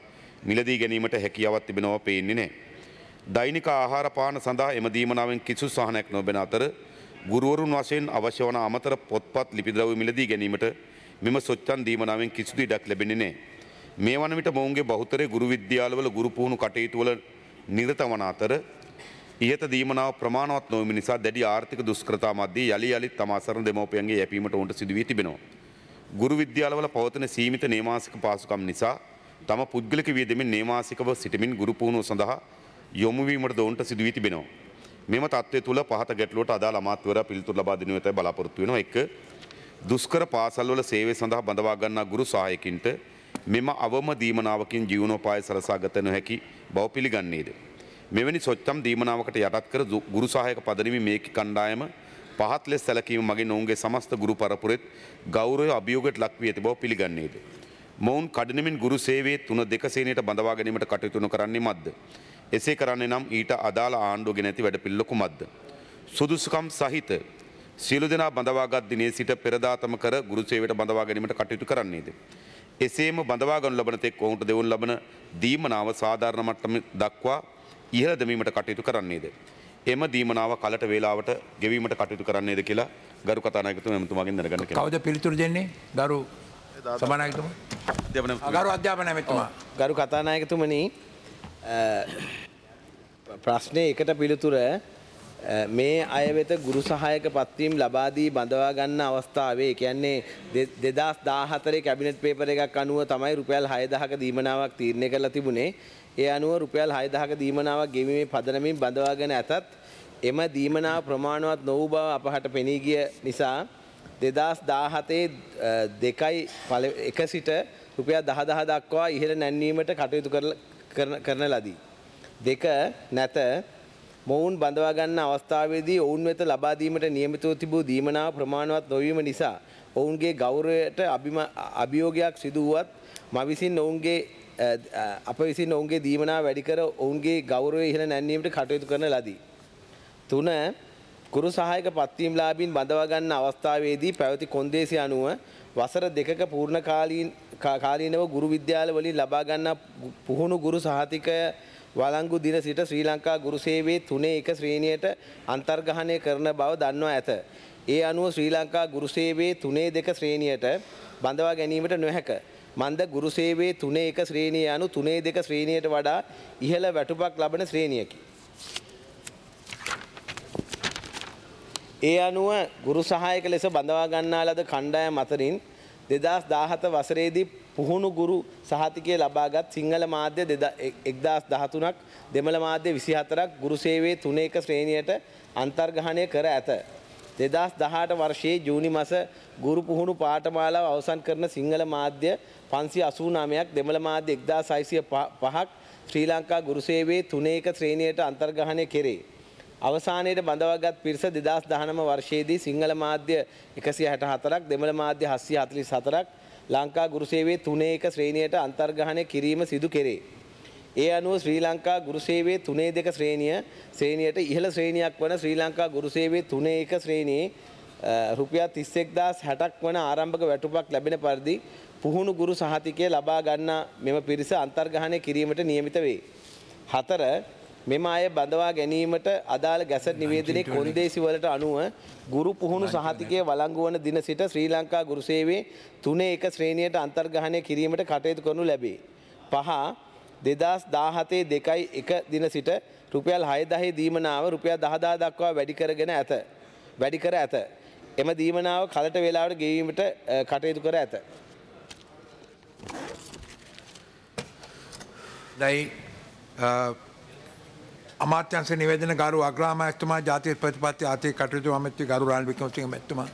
මිලදී ගැනීමට හැකියාවක් තිබෙනවා පේන්නේ නැහැ. දෛනික ආහාර පාන සඳහා එම දීමනාවෙන් කිසිදු සහනයක් නොබෙන අතර ගුරුවරුන් වශයෙන් අවශ්‍ය වන අමතර පොත්පත් ලිපිද්‍රව්‍ය මිලදී ගැනීමට මෙම සොච්චම් දීමනාවෙන් කිසිදු ඉඩක් ලැබෙන්නේ නැහැ. මේ වන විට මොවුන්ගේ බහුතරය ගුරු විද්‍යාලවල ගුරු පුහුණු කටයුතු වල නිරත වන අතර ඉහත දීමනාව ප්‍රමාණවත් නොවීම නිසා දැඩි ආර්ථික දුෂ්කරතා මැද්දේ යලි යලිත් තම අසරණ දෙමව්පියන්ගේ යැපීමට උන්ට සිදු වී තිබෙනවා. ගුරු විද්‍යාලවල පවතින සීමිත නේමාසික පාසුකම් නිසා තම පුද්ගලික වියදමින් නේමාසිකව සිටමින් ගුරු පුහුණුව සඳහා යොමු වීමට ඔවුන්ට සිදු වී තිබෙනවා. මෙම තත්ත්වය තුළ පහත ගැටලුවට අදාළ අමාත්‍යවරයා පිළිතුරු ලබා දෙනු ඇතැයි බලාපොරොත්තු වෙනවා. එක්ක දුෂ්කර පාසල්වල සේවය සඳහා බඳවා ගන්නා ගුරු සහායකින්ට මෙම අවම දීමනාවකින් ජීවනෝපාය සලසා ගත නොහැකි බව පිළිගන්නේද? මෙවැනි සොච්චම් දීමනාවකට යටත් කර ගුරු සහායක පදනමේ මේක කණ්ඩායම පහත් ලෙස සැලකීම මගින් ඔවුන්ගේ සමස්ත ගුරු පරපුරෙත් ගෞරවය අභියෝගයට ලක් වී ඇති බව පිළිගන්නේද? මොවුන් කඩිනමින් ගුරු සේවයේ 3-2 ශ්‍රේණියට බඳවා ගැනීමට කටයුතු නොකරන්නේ මද්ද? එසේ කරන්නේ නම් ඊට අදාළ ආණ්ඩුව ගෙන ඇති වැඩපිළිවෙල කුමක්ද? සුදුසුකම් සහිත සියලු දෙනා බඳවාගත් දිනේ සිට පෙරදාතම කර ගුරු සේවයට බඳවා ගැනීමට කටයුතු කරන්නේද? එසේම බඳවා ගනු ලබන තෙක් ඔවුන්ට දෙවනු ලබන දීමනාව සාධාරණ මට්ටම දක්වා ඉහළ දැමීමට කටයුතු කරන්නේද? එම දීමනාව කලට වේලාවට ගෙවීමට කටයුතු කරන්නේද කියලා ගරු කතානායකතුමා එතුමාගෙන් දැනගන්න කියලා. කවුද පිළිතුරු දෙන්නේ? ගරු සභානායකතුමා. ගරු අධ්‍යාපන ඇමතිතුමා. ගරු කතානායකතුමනි ප්‍රශ්නය එකට පිළිතුර මේ අය වෙත ගුරු සහායක පත්වීම් ලබා දී බඳවා ගන්න අවස්ථාවේ කියන්නේ 2014 කැබිනට් පේපර් එකක් අනුව තමයි රුපියල් 6000ක දීමනාවක් තීරණය කරලා තිබුණේ. ඒ අනුව රුපියල් 6000ක දීමනාවක් ගෙවීමේ පදනමින් බඳවාගෙන ඇතත් එම දීමනාව ප්‍රමාණවත් නොවූ බව අපහට පෙනී ගිය නිසා 2017 2.1 සිට රුපියල් 10000 දක්වා ඉහළ නැන්වීමට කටයුතු කරන ලදී. දෙක නැත මොවුන් බඳවා ගන්න අවස්ථාවේදී ඔවුන් වෙත ලබා දීමට නියමිතව තිබූ දීමනාව ප්‍රමාණවත් නොවීම නිසා ඔවුන්ගේ ගෞරවයට අභියෝගයක් සිදු වුවත් අප විසින් ඔවුන්ගේ දීමනාව වැඩි කර ඔවුන්ගේ ගෞරවය ඉහළ නැන්වීමට කටයුතු කරන ලදී. 3. ගුරු සහායක පත්වීම්ලාභීන් බඳවා ගන්න අවස්ථාවේදී පැවති කොන්දේසි අනුව වසර 2ක පූර්ණ කාලීනව ගුරු විද්‍යාල වලින් ලබා ගන්න පුහුණු ගුරු සහතිකය වළංගු දින සිට ශ්‍රී ලංකා ගුරු සේවයේ 3.1 ශ්‍රේණියට අන්තර්ග්‍රහණය කරන බව දන්වා ඇත. ඒ අනුව ශ්‍රී ලංකා ගුරු සේවයේ 3.2 ශ්‍රේණියට බඳවා ගැනීමට නොහැක. මන්ද ගුරු සේවයේ 3.1 ශ්‍රේණිය anu 3.2 ශ්‍රේණියට වඩා ඉහළ වැටුපක් ලබන ශ්‍රේණියකි. ඒ අනුව ගුරු සහායක ලෙස බඳවා ගන්නා ලද කණ්ඩායම් අතරින් 2017 වසරේදී පුහුණු ගුරු සහතිකය ලබාගත් සිංහල මාධ්‍ය 1013ක් දෙමළ මාධ්‍ය 24ක් ගුරු සේවයේ 3.1 ශ්‍රේණියට අන්තර්ග්‍රහණය කර ඇත. 2018 වර්ෂයේ ජූනි මාස ගුරු පුහුණු පාඨමාලාව අවසන් කරන සිංහල මාධ්‍ය 589ක් දෙමළ මාධ්‍ය 1605ක් ශ්‍රී ලංකා ගුරු සේවයේ 3.1 ශ්‍රේණියට අන්තර්ග්‍රහණය කෙරේ. අවසානයේ බඳවාගත් පිරිස 2019 වර්ෂයේදී සිංහල මාධ්‍ය 164ක් දෙමළ මාධ්‍ය 744ක් ලංකා ගුරු සේවයේ 3.1 ශ්‍රේණියට අන්තර්ග්‍රහණය කිරීම සිදු කෙරේ. ඒ අනුව ශ්‍රී ලංකා ගුරු සේවයේ 3.2 ශ්‍රේණියට ඉහළ ශ්‍රේණියක් වන ශ්‍රී ලංකා ගුරු සේවයේ 3.1 ශ්‍රේණියේ රුපියල් 31060ක් වන ආරම්භක වැටුපක් ලැබෙන පරිදි පුහුණු ගුරු සහතිකය ලබා ගන්නා මෙම පිරිස අන්තර්ග්‍රහණය කිරීමට නියමිත වේ. 4. මෙම අය බඳවා ගැනීමට අදාළ ගැසට් නිවේදනයේ කොන්දේසි වලට අනුව ගුරු පුහුණු සහතිකය වළංගු වන දින සිට ශ්‍රී ලංකා ගුරු සේවයේ 3.1 ශ්‍රේණියට අන්තර්ග්‍රහණය කිරීමට කටයුතු කරනු ලැබේ. 5. 2017 2.1 දින සිට රුපියල් 6000 දීමනාව රුපියල් 10000 දක්වා වැඩි කර ඇත. එම දීමනාව කලට වේලාවට ගෙවීමට කටයුතු කර ඇත. අමාත්‍යංශ නිවේදන ගරු අග්‍රාමාත්‍යතුමා ජාතික ප්‍රතිපත්ති ආර්ථික කටයුතු අමාත්‍ය ගරු රානිල් වික්‍රමසිංහ මැතිතුමා.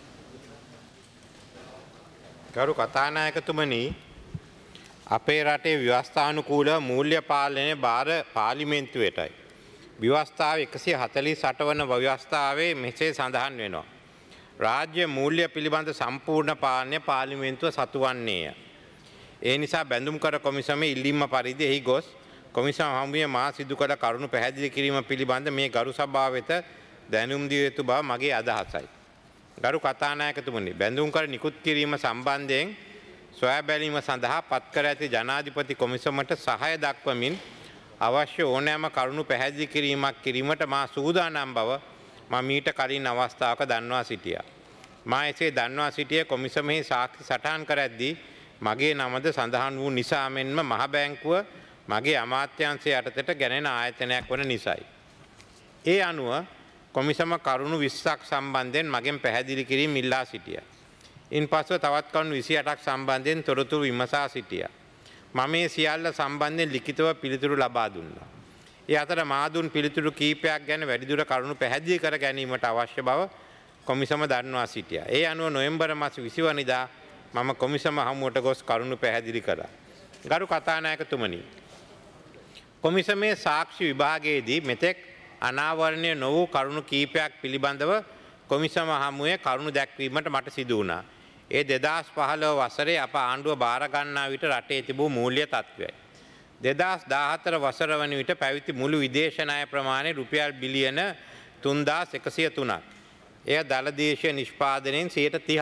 ගරු කතානායකතුමනි, අපේ රටේ ව්‍යවස්ථානුකූල මූල්‍ය පාලනය බාර පාර්ලිමේන්තුවටයි. ව්‍යවස්ථාව 148 වන ව්‍යවස්ථාවේ මෙසේ සඳහන් වෙනවා. රාජ්‍ය මූල්‍ය පිළිබඳ සම්පූර්ණ පාලනය පාර්ලිමේන්තුව සතු වන්නේය. ඒ නිසා බැඳුම්කර කොමිසමේ ඉල්ලීම පරිදි එහි ගොස් කොමිසම හමුවේ මා සිදු කළ කරුණු පැහැදිලි කිරීම පිළිබඳ මේ ගරු සභාව වෙත දැනුම් දිය යුතු බව මගේ අදහසයි. ගරු කතානායකතුමනි, බැඳුම්කර නිකුත් කිරීම සම්බන්ධයෙන් සොයා බැලීම සඳහා පත්කර ඇති ජනාධිපති කොමිසමට සහය දක්වමින් අවශ්‍ය ඕනෑම කරුණු පැහැදිලි කිරීමට මා සූදානම් බව මම මීට කලින් අවස්ථාවක දන්වා සිටියා. මා එසේ දන්වා සිටියේ කොමිසමෙහි සාක්ෂි සටහන් කර ඇද්දී මගේ නමද සඳහන් වූ නිසා මෙන්ම මහ බැංකුව මගේ අමාත්‍යාංශය යටතට ගැනෙන ආයතනයක් වන නිසයි. ඒ අනුව කොමිසම කරුණු 20ක් සම්බන්ධයෙන් මගෙන් පැහැදිලි කිරීම ඉල්ලා සිටියා. ඉන්පසුව තවත් කරුණු 28ක් සම්බන්ධයෙන් තොරතුරු විමසා සිටියා. මම මේ සියල්ල සම්බන්ධයෙන් ලිඛිතව පිළිතුරු ලබා දුන්නා. ඒ අතර මා දුන් පිළිතුරු කීපයක් ගැන වැඩිදුර කරුණු පැහැදිලි කර ගැනීමට අවශ්‍ය බව කොමිසම දන්වා සිටියා. ඒ අනුව නොවැම්බර් මාස 20 වනිදා මම කොමිසම හමුවට ගොස් කරුණු පැහැදිලි කළා. ගරු කතානායකතුමනි, කොමිසමේ සාක්ෂි විභාගයේදී මෙතෙක් අනාවරණය නො වූ කරුණු කීපයක් පිළිබඳව කොමිසම හමුවේ කරුණු දැක්වීමට මට සිදු වුණා. ඒ 2015 වසරේ අප ආණ්ඩුව බාර ගන්නා විට රටේ තිබූ මූල්‍ය තත්ත්වයයි. 2014 වසර වන විට පැවති මුළු විදේශ ණය ප්‍රමාණය රුපියල් බිලියන 3103ක්. එය දළදේශීය නිෂ්පාදනයෙන් 30%ක්.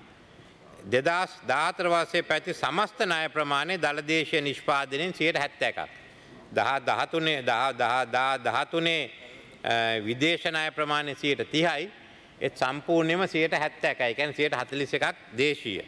2014 වර්ෂයේ පැවති සමස්ත ණය ප්‍රමාණය දළදේශීය නිෂ්පාදනයෙන් 71ක්. 2013 විදේශ ණය ප්‍රමාණය 30%යි. ඒ සම්පූර්ණයෙන්ම 70%යි. ඒ කියන්නේ 41ක් දේශීය.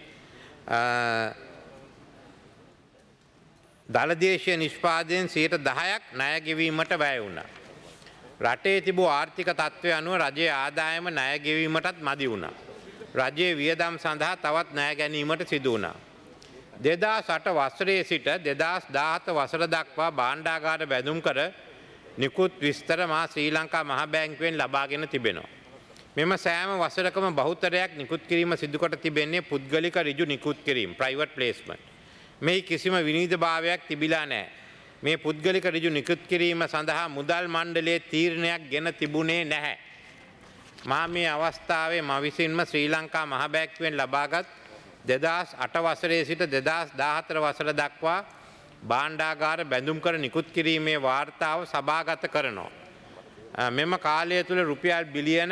දළදේශීය නිෂ්පාදනයෙන් 10%ක් ණය ගෙවීමට වැය වුණා. රටේ තිබූ ආර්ථික තත්ත්වය අනුව රජයේ ආදායම ණය ගෙවීමටත් මදි වුණා. රජයේ වියදම් සඳහා තවත් ණය ගැනීමට සිදු වුණා. 2008 වසරේ සිට 2017 වසර දක්වා භාණ්ඩාගාර බැඳුම් කර නිකුත් විස්තර මා ශ්‍රී ලංකා මහ බැංකුවෙන් ලබාගෙන තිබෙනවා. මෙම සෑම වසරකම බහුතරයක් නිකුත් කිරීම සිදු කොට තිබෙන්නේ පුද්ගලික ඍජු නිකුත් කිරීම private placement. මේ කිසිම විනීතභාවයක් තිබිලා නැහැ. මේ පුද්ගලික ඍජු නිකුත් කිරීම සඳහා මුදල් මණ්ඩලයේ තීරණයක් ගෙන තිබුණේ නැහැ. මා මේ අවස්ථාවේ මා විසින්ම ශ්‍රී ලංකා මහ බැංකුවෙන් ලබාගත් 2008 වසරේ සිට 2014 වසර දක්වා භාණ්ඩාගාර බැඳුම් කර නිකුත් කිරීමේ වාර්තාව සභාගත කරනවා. මෙම කාලය තුළ රුපියල් බිලියන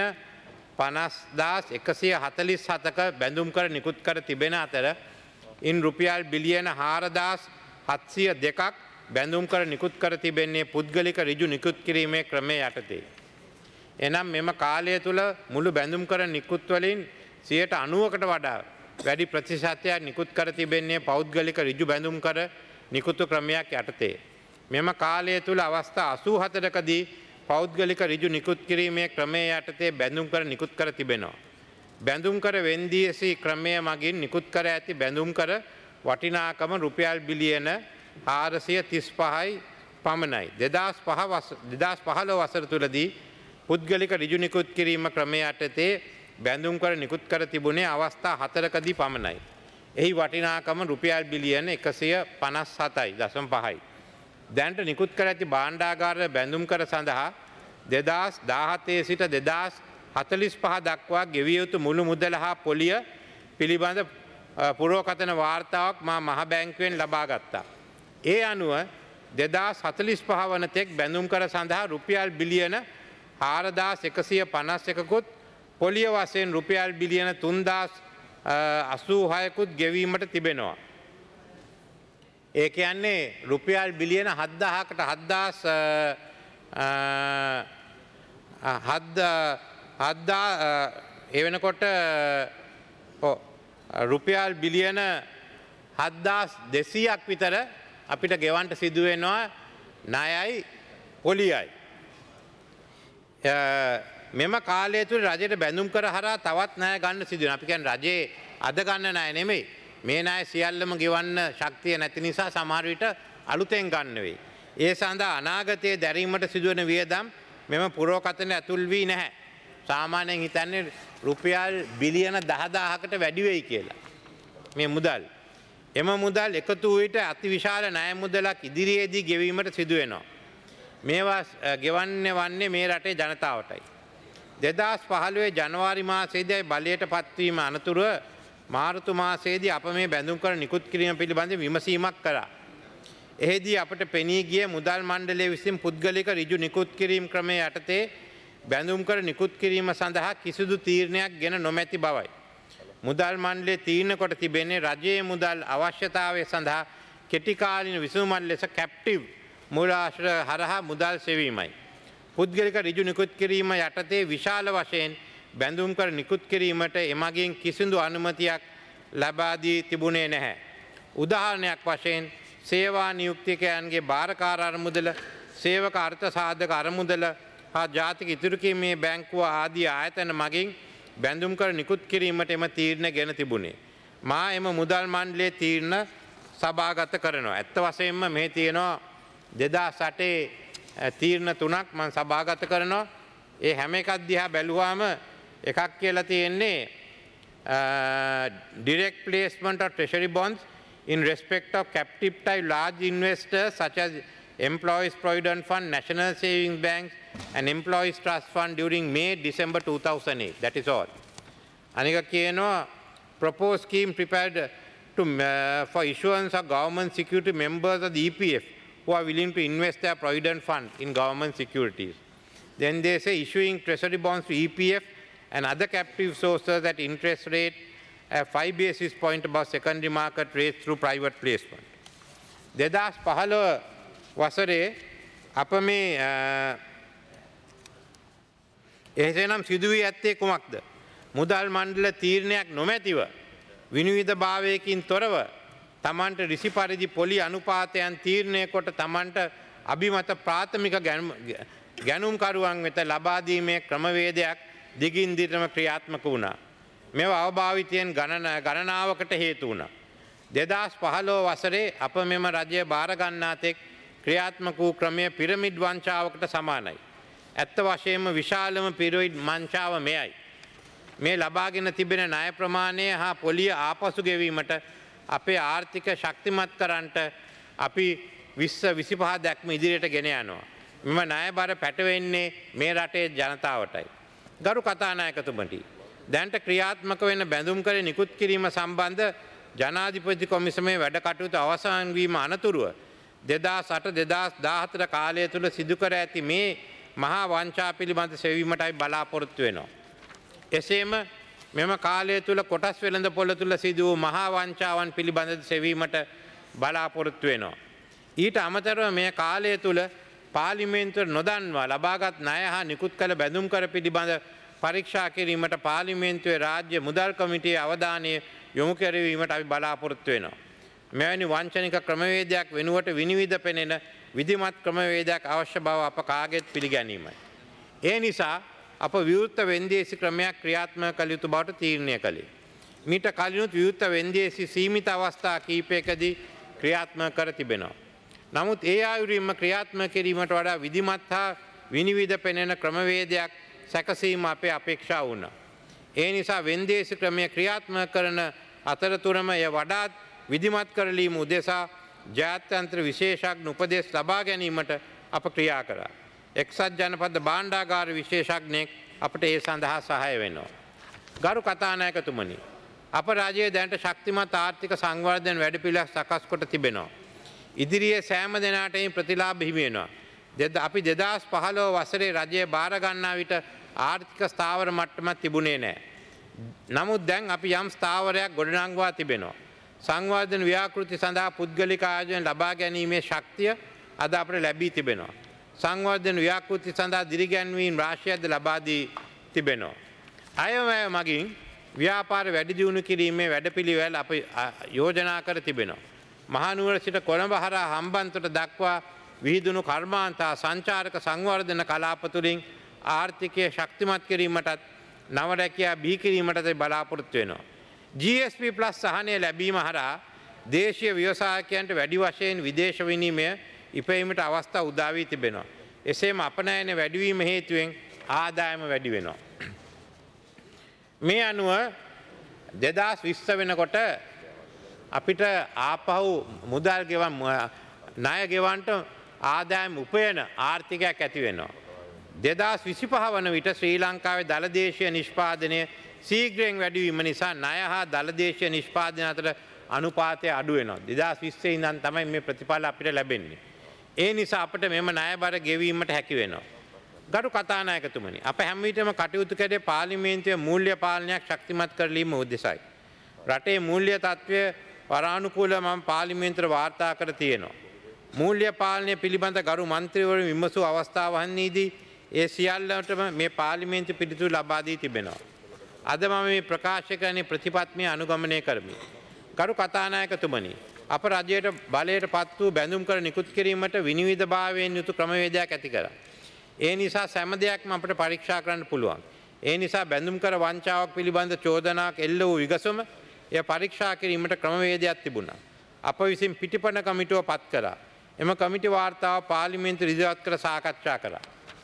50,147ක බැඳුම් කර නිකුත් කර තිබෙන අතර ඉන් රුපියල් බිලියන 4,702ක් බැඳුම් කර නිකුත් කර තිබෙන්නේ පුද්ගලික ඍජු නිකුත් කිරීමේ ක්‍රමය යටතේ. එනම් මෙම කාලය තුළ මුළු බැඳුම් කර නිකුත් වලින් 90%කට වඩා වැඩි ප්‍රතිශතයක් නිකුත් කර තිබෙන්නේ පෞද්ගලික ඍජු බැඳුම් කර නිකුත් ක්‍රමයක් යටතේ. මෙම කාලය තුළ අවස්ථා 84කදී පෞද්ගලික ඍජු නිකුත් කිරීමේ ක්‍රමය යටතේ බැඳුම් කර නිකුත් කර තිබෙනවා. බැඳුම් කර වෙන්දීසි ක්‍රමය මගින් නිකුත් කර ඇති බැඳුම් කර වටිනාකම රුපියල් බිලියන 435යි පමණයි. 2015 වසර තුලදී පුද්ගලික ඍජු නිකුත් කිරීම ක්‍රමය යටතේ බැඳුම් කර නිකුත් කර තිබුණේ අවස්ථා 4කදී පමණයි. එහි වටිනාකම රුපියල් බිලියන 157.5යි. දැනට නිකුත් කර ඇති භාණ්ඩාගාර බැඳුම් කර සඳහා 2017 සිට 2045 දක්වා ගෙවිය යුතු මුළු මුදල හා පොලිය පිළිබඳ පුරෝකථන වාර්තාවක් මා මහ බැංකුවෙන් ලබා ගත්තා. ඒ අනුව 2045 වන තෙක් බැඳුම් කර සඳහා රුපියල් බිලියන 4,151කුත් පොලිය වශයෙන් රුපියල් බිලියන 3,086කුත් ගෙවීමට තිබෙනවා. ඒ කියන්නේ රුපියල් බිලියන 7,000කට 7,000 ඒ වෙනකොට රුපියල් බිලියන 7,200ක් විතර අපිට ගෙවන්න සිදු වෙනවා ණයයි පොලියයි. මෙම කාලය තුළ රජයට බැඳුම් කර හරහා තවත් ණය ගන්න සිදු වෙනවා. අපි කියන්නේ රජයේ අද ගන්න ණය නෙමෙයි. මේ ණය සියල්ලම ගෙවන්න ශක්තිය නැති නිසා සමහර විට අලුතෙන් ගන්න වෙයි. ඒ සඳහා අනාගතයේ දැරීමට සිදුවන වියදම් මෙම පුරෝකථනය ඇතුල් වී නැහැ. සාමාන්‍යයෙන් හිතන්නේ රුපියල් බිලියන 10,000කට වැඩි වෙයි කියලා. මේ මුදල්. එම මුදල් එකතු වූ විට අතිවිශාල ණය මුදලක් ඉදිරියේදී ගෙවීමට සිදු වෙනවා. මේවා ගෙවන්නේ වන්නේ මේ රටේ ජනතාවටයි. 2015 ජනවාරි මාසයේදී බලයට පත්වීම අනතුරුව මාර්තු මාසයේදී අප මේ බැඳුම් කර නිකුත් කිරීම පිළිබඳ විමසීමක් කළා. එෙහිදී අපට පෙනී ගිය මුදල් මණ්ඩලය විසින් පුද්ගලික ඍජු නිකුත් කිරීම ක්‍රමය යටතේ බැඳුම් කර නිකුත් කිරීම සඳහා කිසිදු තීරණයක් ගෙන නොමැති බවයි. මුදල් මණ්ඩලය තීරණ කොට තිබෙන්නේ රජයේ මුදල් අවශ්‍යතාවය සඳහා කෙටිකාලීන විසඳුමක් ලෙස කැප්ටිව් මූලාශ්‍ර හරහා මුදල් සෙවීමයි. පුද්ගලික ඍජු නිකුත් කිරීම යටතේ විශාල වශයෙන් බැඳුම් කර නිකුත් කිරීමට එමගින් කිසිදු අනුමතියක් ලබා දී තිබුණේ නැහැ. උදාහරණයක් වශයෙන් සේවා නියුක්තිකයන්ගේ භාරකාර අරමුදල, සේවක අර්ථ සාධක අරමුදල හා ජාතික ඉතුරු කිරීමේ බැංකුව ආදී ආයතන මගින් බැඳුම් කර නිකුත් කිරීමට එම තීරණ ගෙන තිබුණේ. මා එම මුදල් මණ්ඩලයේ තීරණ සභාගත කරනවා. ඇත්ත වශයෙන්ම මේ තියෙනවා 2008 තීරණ 3ක් මම සභාගත කරනවා. ඒ හැම එකක් දිහා බැලුවාම එකක් කියලා තියෙන්නේ direct placement of treasury bonds in respect of captive type large investors such as Employees Provident Fund, National Savings Banks and Employees Trust Fund during May-December 2008. That is all. Anika කියනවා proposed scheme prepared to, for issuance of government security members of the EPF who are willing to invest their provident fund in government securities. Then they say issuing treasury bonds to EPF and other captive sources at interest rate at 5 basis point above secondary market rates through private placement. 2015 වසරේ අප මේ එහෙසනම් සිදුවී ඇත්තේ කුමක්ද? මුදල් මණ්ඩල තීරණයක් නොමැතිව විනිවිදභාවයකින් තොරව තමන්ට රිසි පරිදි පොලි අනුපාතයන් තීරණය කොට තමන්ට අභිමත ප්‍රාථමික ගැනුම්කරුවන් වෙත ලබා දීමේ ක්‍රමවේදයක් දිගින් දිගටම ක්‍රියාත්මක වුණා. මේව අවභාවිතයෙන් ගණනාවකට හේතු වුණා. 2015 වසරේ අප මෙම රජය බාර ගන්නා තෙක් ක්‍රියාත්මක වූ ක්‍රමය පිරමිඩ් වංචාවකට සමානයි. ඇත්ත වශයෙන්ම විශාලම පිරමිඩ් වංචාව මෙයයි. මේ ලබාගෙන තිබෙන ණය ප්‍රමාණය හා පොලිය ආපසු ගෙවීමට අපේ ආර්ථික ශක්තිමත් කරන්නට අපි 20-25 දැක්ම ඉදිරියට ගෙන යනවා. මෙම ණය බර පැටවෙන්නේ මේ රටේ ජනතාවටයි. ගරු කතානායකතුමනි, දැනට ක්‍රියාත්මක වෙන බැඳුම් කර නිකුත් කිරීම සම්බන්ධ ජනාධිපති කොමිසමේ වැඩ කටයුතු අවසන් වීම අනතුරුව 2008-2014 කාලය තුල සිදු කර ඇති මේ මහා වංචා පිළිබඳ සෙවීමටයි බලාපොරොත්තු වෙනවා. එසේම මෙම කාලය තුල කොටස් වෙළඳ පොළ තුල සිදු වූ මහා වංචාවන් පිළිබඳ සෙවීමට බලාපොරොත්තු වෙනවා. ඊට අමතරව මේ කාලය තුල පාර්ලිමේන්තුව නොදන්වා ලබාගත් ණය හා නිකුත් කළ බැඳුම් කර පිළිබඳ පරීක්ෂා කිරීමට පාර්ලිමේන්තුවේ රාජ්‍ය මුදල් කොමිටියේ අවධානය යොමු කිරීමට අපි බලාපොරොත්තු වෙනවා. මෙවැනි වංචනික ක්‍රමවේදයක් වෙනුවට විනිවිද පෙනෙන විධිමත් ක්‍රමවේදයක් අවශ්‍ය බව අප කාගෙත් පිළිගැනීමයි. ඒ නිසා අප විවෘත වෙන්දේසි ක්‍රමයක් ක්‍රියාත්මක කළ යුතු බවට තීරණය කළේ. මීට කලිනුත් විවෘත වෙන්දේසි සීමිත අවස්ථා කිහිපයකදී ක්‍රියාත්මක කර තිබෙනවා. නමුත් ඒ ආයුරින්ම ක්‍රියාත්මක කිරීමට වඩා විධිමත් හා විනිවිද පෙනෙන ක්‍රමවේදයක් සැකසීම අපේ අපේක්ෂා වුණා. ඒ නිසා වෙන්දේසි ක්‍රමය ක්‍රියාත්මක කරන අතරතුරම එය වඩාත් විධිමත් කරලීම උදෙසා ජාත්‍යන්තර විශේෂඥ උපදෙස් ලබා ගැනීමට අප ක්‍රියා කරා. එක්සත් ජනපද භාණ්ඩාගාර විශේෂඥයෙක් අපට ඒ සඳහා සහාය වෙනවා. ගරු කතානායකතුමනි, අප රජයේ දැනට ශක්තිමත් ආර්ථික සංවර්ධන වැඩපිළිවෙළක් සකස් කොට තිබෙනවා. ඉදිරියේ සෑම දිනකට මේ ප්‍රතිලාභ හිමි වෙනවා. අපි 2015 වසරේ රජය බාර ගන්නා විට ආර්ථික ස්ථාවර මට්ටමක් තිබුණේ නැහැ. නමුත් දැන් අපි යම් ස්ථාවරයක් ගොඩනංවා තිබෙනවා. සංවර්ධන ව්‍යාපෘති සඳහා පුද්ගලික ආයෝජන ලබා ගැනීමේ ශක්තිය අද අපට ලැබී තිබෙනවා. සංවර්ධන ව්‍යාපෘති සඳහා දිරිගැන්වීම් රාශියක්ද ලබා දී තිබෙනවා. අයවැය මගින් ව්‍යාපාර වැඩි දියුණු කිරීමේ වැඩපිළිවෙල අපි යෝජනා කර තිබෙනවා. මහනුවර සිට කොළඹ හරහා හම්බන්තොට දක්වා විහිදුණු කර්මාන්ත සංචාරක සංවර්ධන කලාප තුළින් ආර්ථිකය ශක්තිමත් කිරීමටත් නව රැකියා බිහි කිරීමටද බලාපොරොත්තු වෙනවා. GSP+ සහනය ලැබීම හරහා දේශීය ව්‍යවසායකයන්ට වැඩි වශයෙන් විදේශ විනිමය ඉපැයීමට අවස්ථා උදා වී තිබෙනවා. එසේම අපනයන වැඩිවීම හේතුවෙන් ආදායම වැඩි වෙනවා. මේ අනුව 2020 වෙනකොට අපිට ආපහු මුදල් ගෙවන් ණය ගෙවන්නට ආදායම් උපයන ආර්ථිකයක් ඇති වෙනවා. 2025 වන විට ශ්‍රී ලංකාවේ දළදේශීය නිෂ්පාදනය ශීඝ්‍රයෙන් වැඩිවීම නිසා ණය හා දළදේශීය නිෂ්පාදනය අතර අනුපාතය අඩු වෙනවා. 2020 ඉඳන් තමයි මේ ප්‍රතිඵල අපිට ලැබෙන්නේ. ඒ නිසා අපිට මෙම ණය බර ගෙවීමට හැකි වෙනවා. ගරු කතානායකතුමනි, අප හැම විටම කටයුතු කළේ පාර්ලිමේන්තුවේ මූල්‍ය පාලනයක් ශක්තිමත් කරලීම උදෙසයි. රටේ මූල්‍ය තත්ත්වය වරානුකූල මම පාර්ලිමේන්තුවට වාර්තා කර තියෙනවා. මූල්‍ය පාලනය පිළිබඳ ගරු මන්ත්‍රීවරු විමසූ අවස්ථාවන්හිදී ඒ සියල්ලටම මේ පාර්ලිමේන්තු පිළිතුරු ලබා දී තිබෙනවා. අද මම මේ ප්‍රකාශ කරන්නේ ප්‍රතිපත්තිය අනුගමනය කරමි. ගරු කතානායකතුමනි, අප රජයට බලයට පත් වූ බැඳුම් කර නිකුත් කිරීමට විනිවිදභාවයෙන් යුතු ක්‍රමවේදයක් ඇති කරා. ඒ නිසා සෑම දෙයක්ම අපට පරීක්ෂා කරන්න පුළුවන්. ඒ නිසා බැඳුම් කර වංචාවක් පිළිබඳ චෝදනාවක් එල්ල වූ විගසම එය පරීක්ෂා කිරීමට ක්‍රමවේදයක් තිබුණා. අප විසින් පිටිපණ කමිටුව පත් කරා. එම කමිටු වාර්තාව පාර්ලිමේන්තු ඉදිරිපත් කර සාකච්ඡා කරා.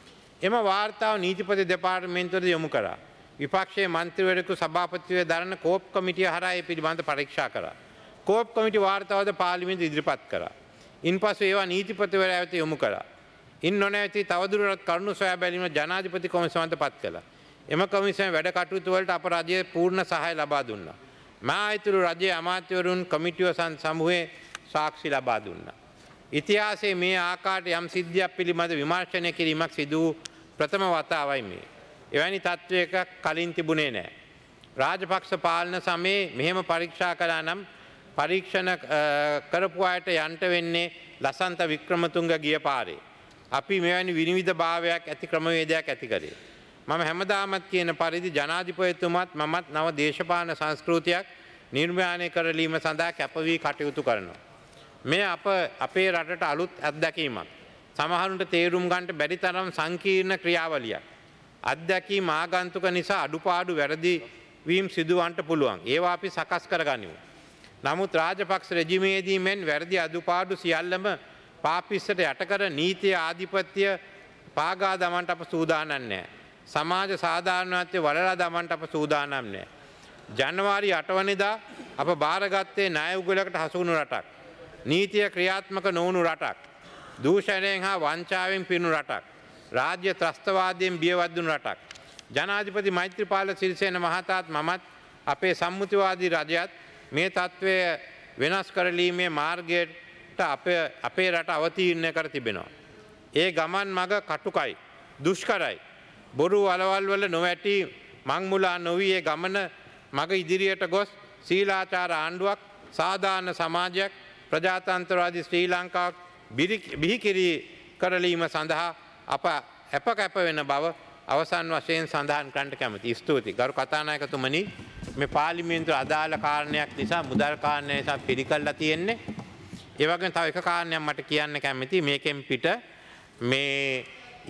එම වාර්තාව නීතිපති දෙපාර්තමේන්තුවට යොමු කරා. විපක්ෂයේ මන්ත්‍රීවරයෙකු සභාපතිත්වයේ දරන කෝප් කමිටිය හරහා ඒ පිළිබඳ පරීක්ෂා කරා. කෝප් කමිටු වාර්තාවද පාර්ලිමේන්තුව ඉදිරිපත් කරා. ඉන්පසු ඒවා නීතිපතිවරයා වෙත යොමු කරා. ඉන් නොනැවති තවදුරටත් කරුණු සොයා බැලීම ජනාධිපති කොමිසමට පත් කළා. එම කොමිසම වැඩ කටයුතු වලට අප රජයේ පූර්ණ සහාය ලබා දුන්නා. මා අයිතුරු රජයේ අමාත්‍යවරුන් කමිටුව සමූහයේ සාක්ෂි ලබා දුන්නා. ඉතිහාසයේ මේ ආකාරයට යම් සිද්ධියක් පිළිබඳ විමර්ශනය කිරීමක් සිදු වූ ප්‍රථම වතාවයි මේ. එවැනි තත්ත්වයක කලින් තිබුණේ නැහැ. රාජපක්ෂ පාලන සමයේ මෙහෙම පරීක්ෂා කළා නම් පරීක්ෂණ කරපු අයට යන්ට වෙන්නේ ලසන්ත වික්‍රමතුංග ගිය පාරේ. අපි මෙවැනි විනිවිද භාවයක් ඇති ක්‍රමවේදයක් ඇති කරේ. මම හැමදාමත් කියන පරිදි ජනාධිපතිතුමත් මමත් නව දේශපාලන සංස්කෘතියක් නිර්මාණය කරලීම සඳහා කැප වී කටයුතු කරනවා. මේ අපේ රටට අලුත් අත්දැකීමක්. සමහරුන්ට තේරුම් ගන්නට බැරි තරම් සංකීර්ණ ක්‍රියාවලියක්. අත්දැකීම් ආගන්තුක නිසා අඩුපාඩු වැරදි වීම් සිදුවන්නට පුළුවන්. ඒවා අපි සකස් කරගනිමු. නමුත් රාජපක්ෂ රෙජිමේදී මෙන් වැරදි අඩුපාඩු සියල්ලම පාපිස්සට යටකර නීතිය ආධිපත්‍ය පාගා දමන්නට අප සූදානම් නැහැ. සමාජ සාධාරණත්වය වලලා දමන්නට අප සූදානම් නැහැ. ජනවාරි 8 වෙනිදා අප බාරගත්තේ ණය උගලකට හසු වුණු රටක්. නීතිය ක්‍රියාත්මක නොවුණු රටක්. දූෂණයෙන් හා වංචාවෙන් පිරුණු රටක්. රාජ්‍ය ත්‍රස්තවාදයෙන් බියවද්දුණු රටක්. ජනාධිපති මෛත්‍රීපාල සිරිසේන මහතාත් මමත් අපේ සම්මුතිවාදී රජයත් මේ තත්ත්වය වෙනස් කරලීමේ මාර්ගයට අපේ රට අවතීර්ණය කර තිබෙනවා. ඒ ගමන් මඟ කටුකයි, දුෂ්කරයි. බොරු වලවල් වල නොවැටි මංමුලා නොවී ඒ ගමන මඟ ඉදිරියට ගොස් සීලාචාර ආණ්ඩුවක්, සාධාරණ සමාජයක්, ප්‍රජාතන්ත්‍රවාදී ශ්‍රී ලංකාවක් බිහිකිරී කරලීම සඳහා අප කැප වෙන බව අවසන් වශයෙන් සඳහන් කරන්නට කැමති. ස්තුතියි. ගරු කතානායකතුමනි, මේ පාර්ලිමේන්තුව අදාළ කාරණයක් නිසා මුදල් කාරණය නිසා පිළිකල්ලා තියෙන්නේ. ඒ වගේම තව එක කාරණයක් මට කියන්න කැමතියි. මේකෙන් පිට මේ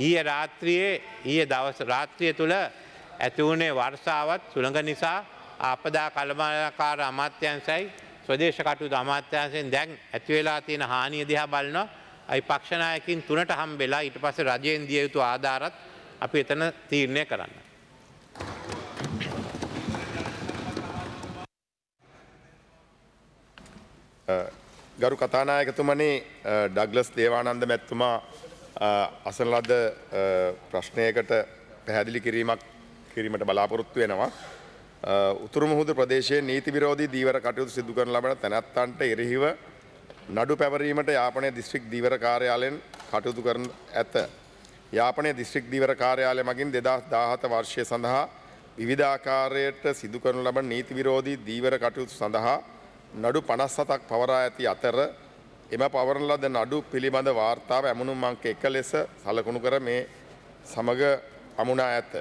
ඊයේ දවස් රාත්‍රිය තුල ඇති වුණේ වර්ෂාවත් සුළඟ නිසා ආපදා කළමනාකාර අමාත්‍යාංශයි ස්වදේශ කටයුතු අමාත්‍යාංශයෙන් දැන් ඇති වෙලා තියෙන හානිය දිහා බලනවා. පක්ෂ නායකින් 3ට හම්බෙලා ඊට පස්සේ රජයෙන් දිය යුතු ආධාරත් අපි එතන තීරණය කරන්න. ගරු කතානායකතුමනි, ඩග්ලස් දේවානන්ද මැතිතුමා අසන ලද ප්‍රශ්නයකට පැහැදිලි කිරීමට බලාපොරොත්තු වෙනවා. උතුරු මුහුදු ප්‍රදේශයේ නීති විරෝධී දීවර කටයුතු සිදු කරන ලබන තැනැත්තන්ට එරෙහිව නඩු පැවරීමට යාපනය දිස්ත්‍රික් දීවර කාර්යාලයෙන් කටයුතු කරන ඇත. යාපනය දිස්ත්‍රික් දීවර කාර්යාලය මගින් 2017 වර්ෂය සඳහා විවිධාකාරයට සිදු කරන ලබන නීති විරෝධී දීවර කටයුතු සඳහා නඩු 57ක් පවරා ඇති අතර එම පවරන ලද නඩු පිළිබඳ වාර්තාව ඇමුණුම් අංක 1 ලෙස සලකුණු කර මේ සමග අමුණා ඇත.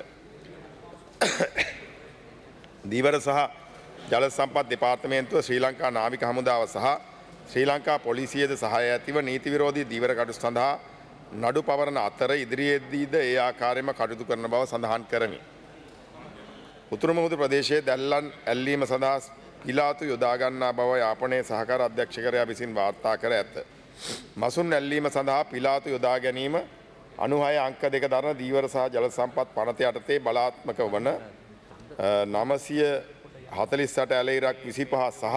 දීවර සහ ජල සම්පත් දෙපාර්තමේන්තුව, ශ්‍රී ලංකා නාවික හමුදාව සහ ශ්‍රී ලංකා පොලිසියද සහාය ඇතිව නීති විරෝධී දීවර කටයුතු සඳහා නඩු පවරන අතර ඉදිරියේදීද ඒ ආකාරයෙන්ම කටයුතු කරන බව සඳහන් කරමි. උතුරු මුහුදු ප්‍රදේශයේ දැල්ලන් ඇල්ලීම සඳහා පිලාතු යොදා ගන්නා බව යාපනයේ සහකාර අධ්‍යක්ෂකරයා විසින් වාර්තා කර ඇත. මසුන් ඇල්ලීම සඳහා පිලාතු යොදා ගැනීම 96 අංක 2 දරන දීවර සහ ජල සම්පත් පනත යටතේ බලාත්මක වන 948 ඇලෙයිරක් 25 සහ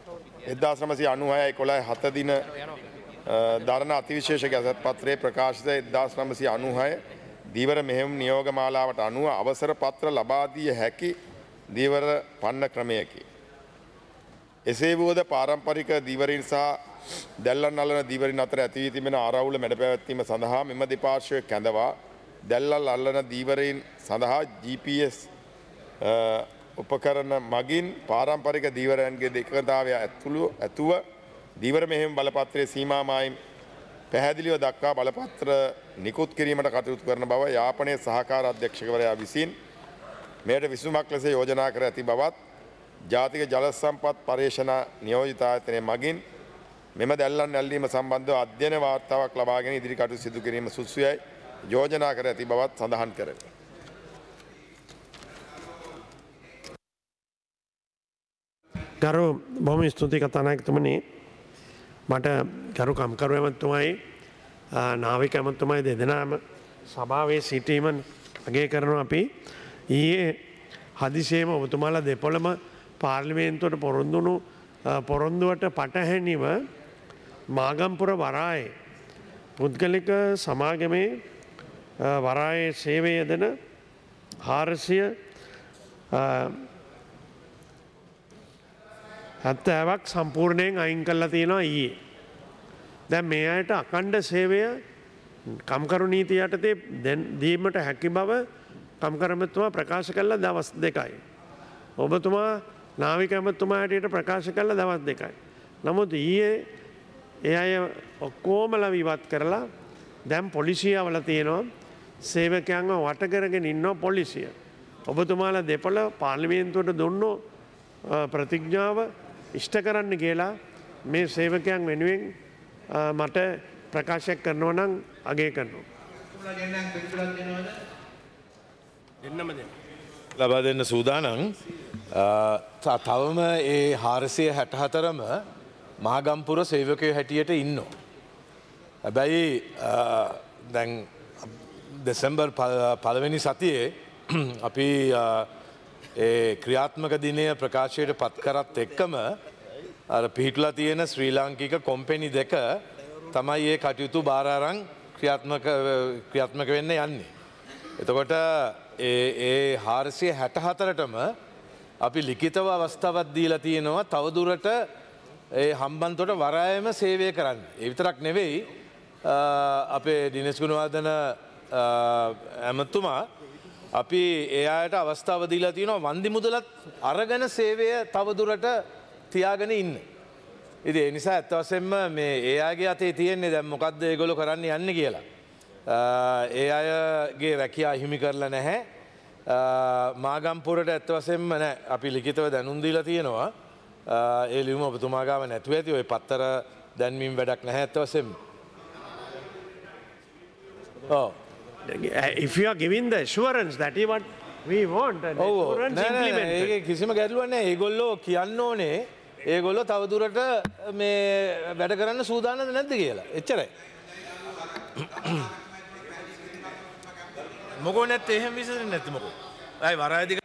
1996 11 7 දින දරන අතිවිශේෂ ගැසට් පත්‍රයේ ප්‍රකාශිත 1996 දීවර මෙහෙයුම් නියෝග මාලාවට අනුව අවසර පත්‍ර ලබා දිය හැකි දීවර පන්න ක්‍රමයකි. එසේ වුවද පාරම්පරික දීවරින් සහ දැල්ලන් අල්ලන දීවරින් අතර ඇති වී තිබෙන ආරවුල මැඩ පැවැත්වීම සඳහා මෙම දෙපාර්ශ්වය කැඳවා දැල්ලල් අල්ලන දීවරින් සඳහා GPS උපකරණ මගින් පාරම්පරික දීවරයන්ගේ දෙකතාවය ඇතුව දීවර මෙහෙම බලපත්‍රයේ සීමාමායින් පැහැදිලිව දක්වා බලපත්‍ර නිකුත් කිරීමට කටයුතු කරන බව යාපනයේ සහකාර අධ්‍යක්ෂකවරයා විසින් මෙයට විසඳුමක් ලෙස යෝජනා කර ඇති බවත් ජාතික ජල සම්පත් පර්යේෂණ නියෝජිත ආයතනය මගින් මෙම දැල්ලන් ඇල්ලීම සම්බන්ධව අධ්‍යයන වාර්තාවක් ලබාගෙන ඉදිරි කටයුතු සිදු කිරීම සුදුසුයයි යෝජනා කර ඇති බවත් සඳහන් කරයි. ගරු බොහොම ස්තුතියි කතානායකතුමනි. මට ගරු කම්කරු ඇමතුමයි නාවික ඇමතුමයි දෙදෙනාම සභාවේ සිටීම අගය කරනවා. අපි ඊයේ හදිසියේම ඔබතුමාලා දෙපොළම පාර්ලිමේන්තුවට පොරොන්දුවට පටහැනිව මාගම්පුර වරායේ පුද්ගලික සමාගමේ වරායේ සේවය යෙදෙන 470ක් සම්පූර්ණයෙන් අයින් කරලා තියෙනවා ඊයේ. දැන් මේ අයට අඛණ්ඩ සේවය කම්කරු නීතිය යටතේ දීමට හැකි බව කම්කරමතුමා ප්‍රකාශ කළා දවස් 2යි. ඔබතුමා නාවික ඇමතුමා හැටියට ප්‍රකාශ කළා දවස් 2යි. නමුත් ඊයේ ඒ අය ඔක්කොමලා විවත් කරලා දැන් පොලිසියවල තියෙනවා සේවකයන්ව වට කරගෙන ඉන්නවා පොලිසිය. ඔබතුමාලා දෙපළ පාර්ලිමේන්තුවට දුන්නු ප්‍රතිඥාව ඉෂ්ට කරන්න කියලා මේ සේවකයන් වෙනුවෙන් මට ප්‍රකාශයක් කරනවා නම් අගය කරනවා. ලබා දෙන්න සූදානම්. තවම ඒ 464ම මහගම්පුර සේවකයෝ හැටියට ඉන්නවා. හැබැයි දැන් දෙසැම්බර් 1 සතියේ අපි ඒ ක්‍රියාත්මක දිනය ප්‍රකාශයට පත් කරත් එක්කම අර පිහිටලා තියෙන ශ්‍රී ලාංකික කොම්පැනි දෙක තමයි ඒ කටයුතු බාර අරන් ක්‍රියාත්මක වෙන්න යන්නේ. එතකොට ඒ 464ටම අපි ලිඛිතව අවස්ථාවක් දීලා තියෙනවා තවදුරට ඒ හම්බන්තොට වරායම සේවය කරන්න. ඒ විතරක් නෙවෙයි අපේ දිනේෂ් ගුණවර්ධන ඇමතුමා අපි ඒ අයට අවස්ථාව දීලා තියෙනවා වන්දි මුදලත් අරගෙන සේවය තවදුරට තියාගෙන ඉන්න. ඉතින් ඒ නිසා ඇත්ත වශයෙන්ම මේ ඒ අයගේ අතේ තියෙන්නේ දැන් මොකද්ද ඒගොල්ලෝ කරන්න යන්නේ කියලා. ඒ අයගේ රැකියාව හිමි කරලා නැහැ. මාගම්පුරට ඇත්ත වශයෙන්ම නැහැ. අපි ලිඛිතව දැනුම් දීලා තියෙනවා. ඒ ලියුම ඔබතුමා ගාව නැතුව ඇති. ওই පත්තර දැන්වීම වැඩක් නැහැ ඇත්ත වශයෙන්ම. ඔව්. If you are giving the assurance that is what we want and assurance implemented. ඒක කිසිම ගැටලුවක් නැහැ. ඒගොල්ලෝ කියන්න ඕනේ ඒගොල්ලෝ තවදුරට මේ වැඩ කරන්න සූදානම්ද නැද්ද කියලා. එච්චරයි. මොකෝ නැත්තේ එහෙම විසඳෙන්නේ නැති මොකෝ. ආයි වරායදී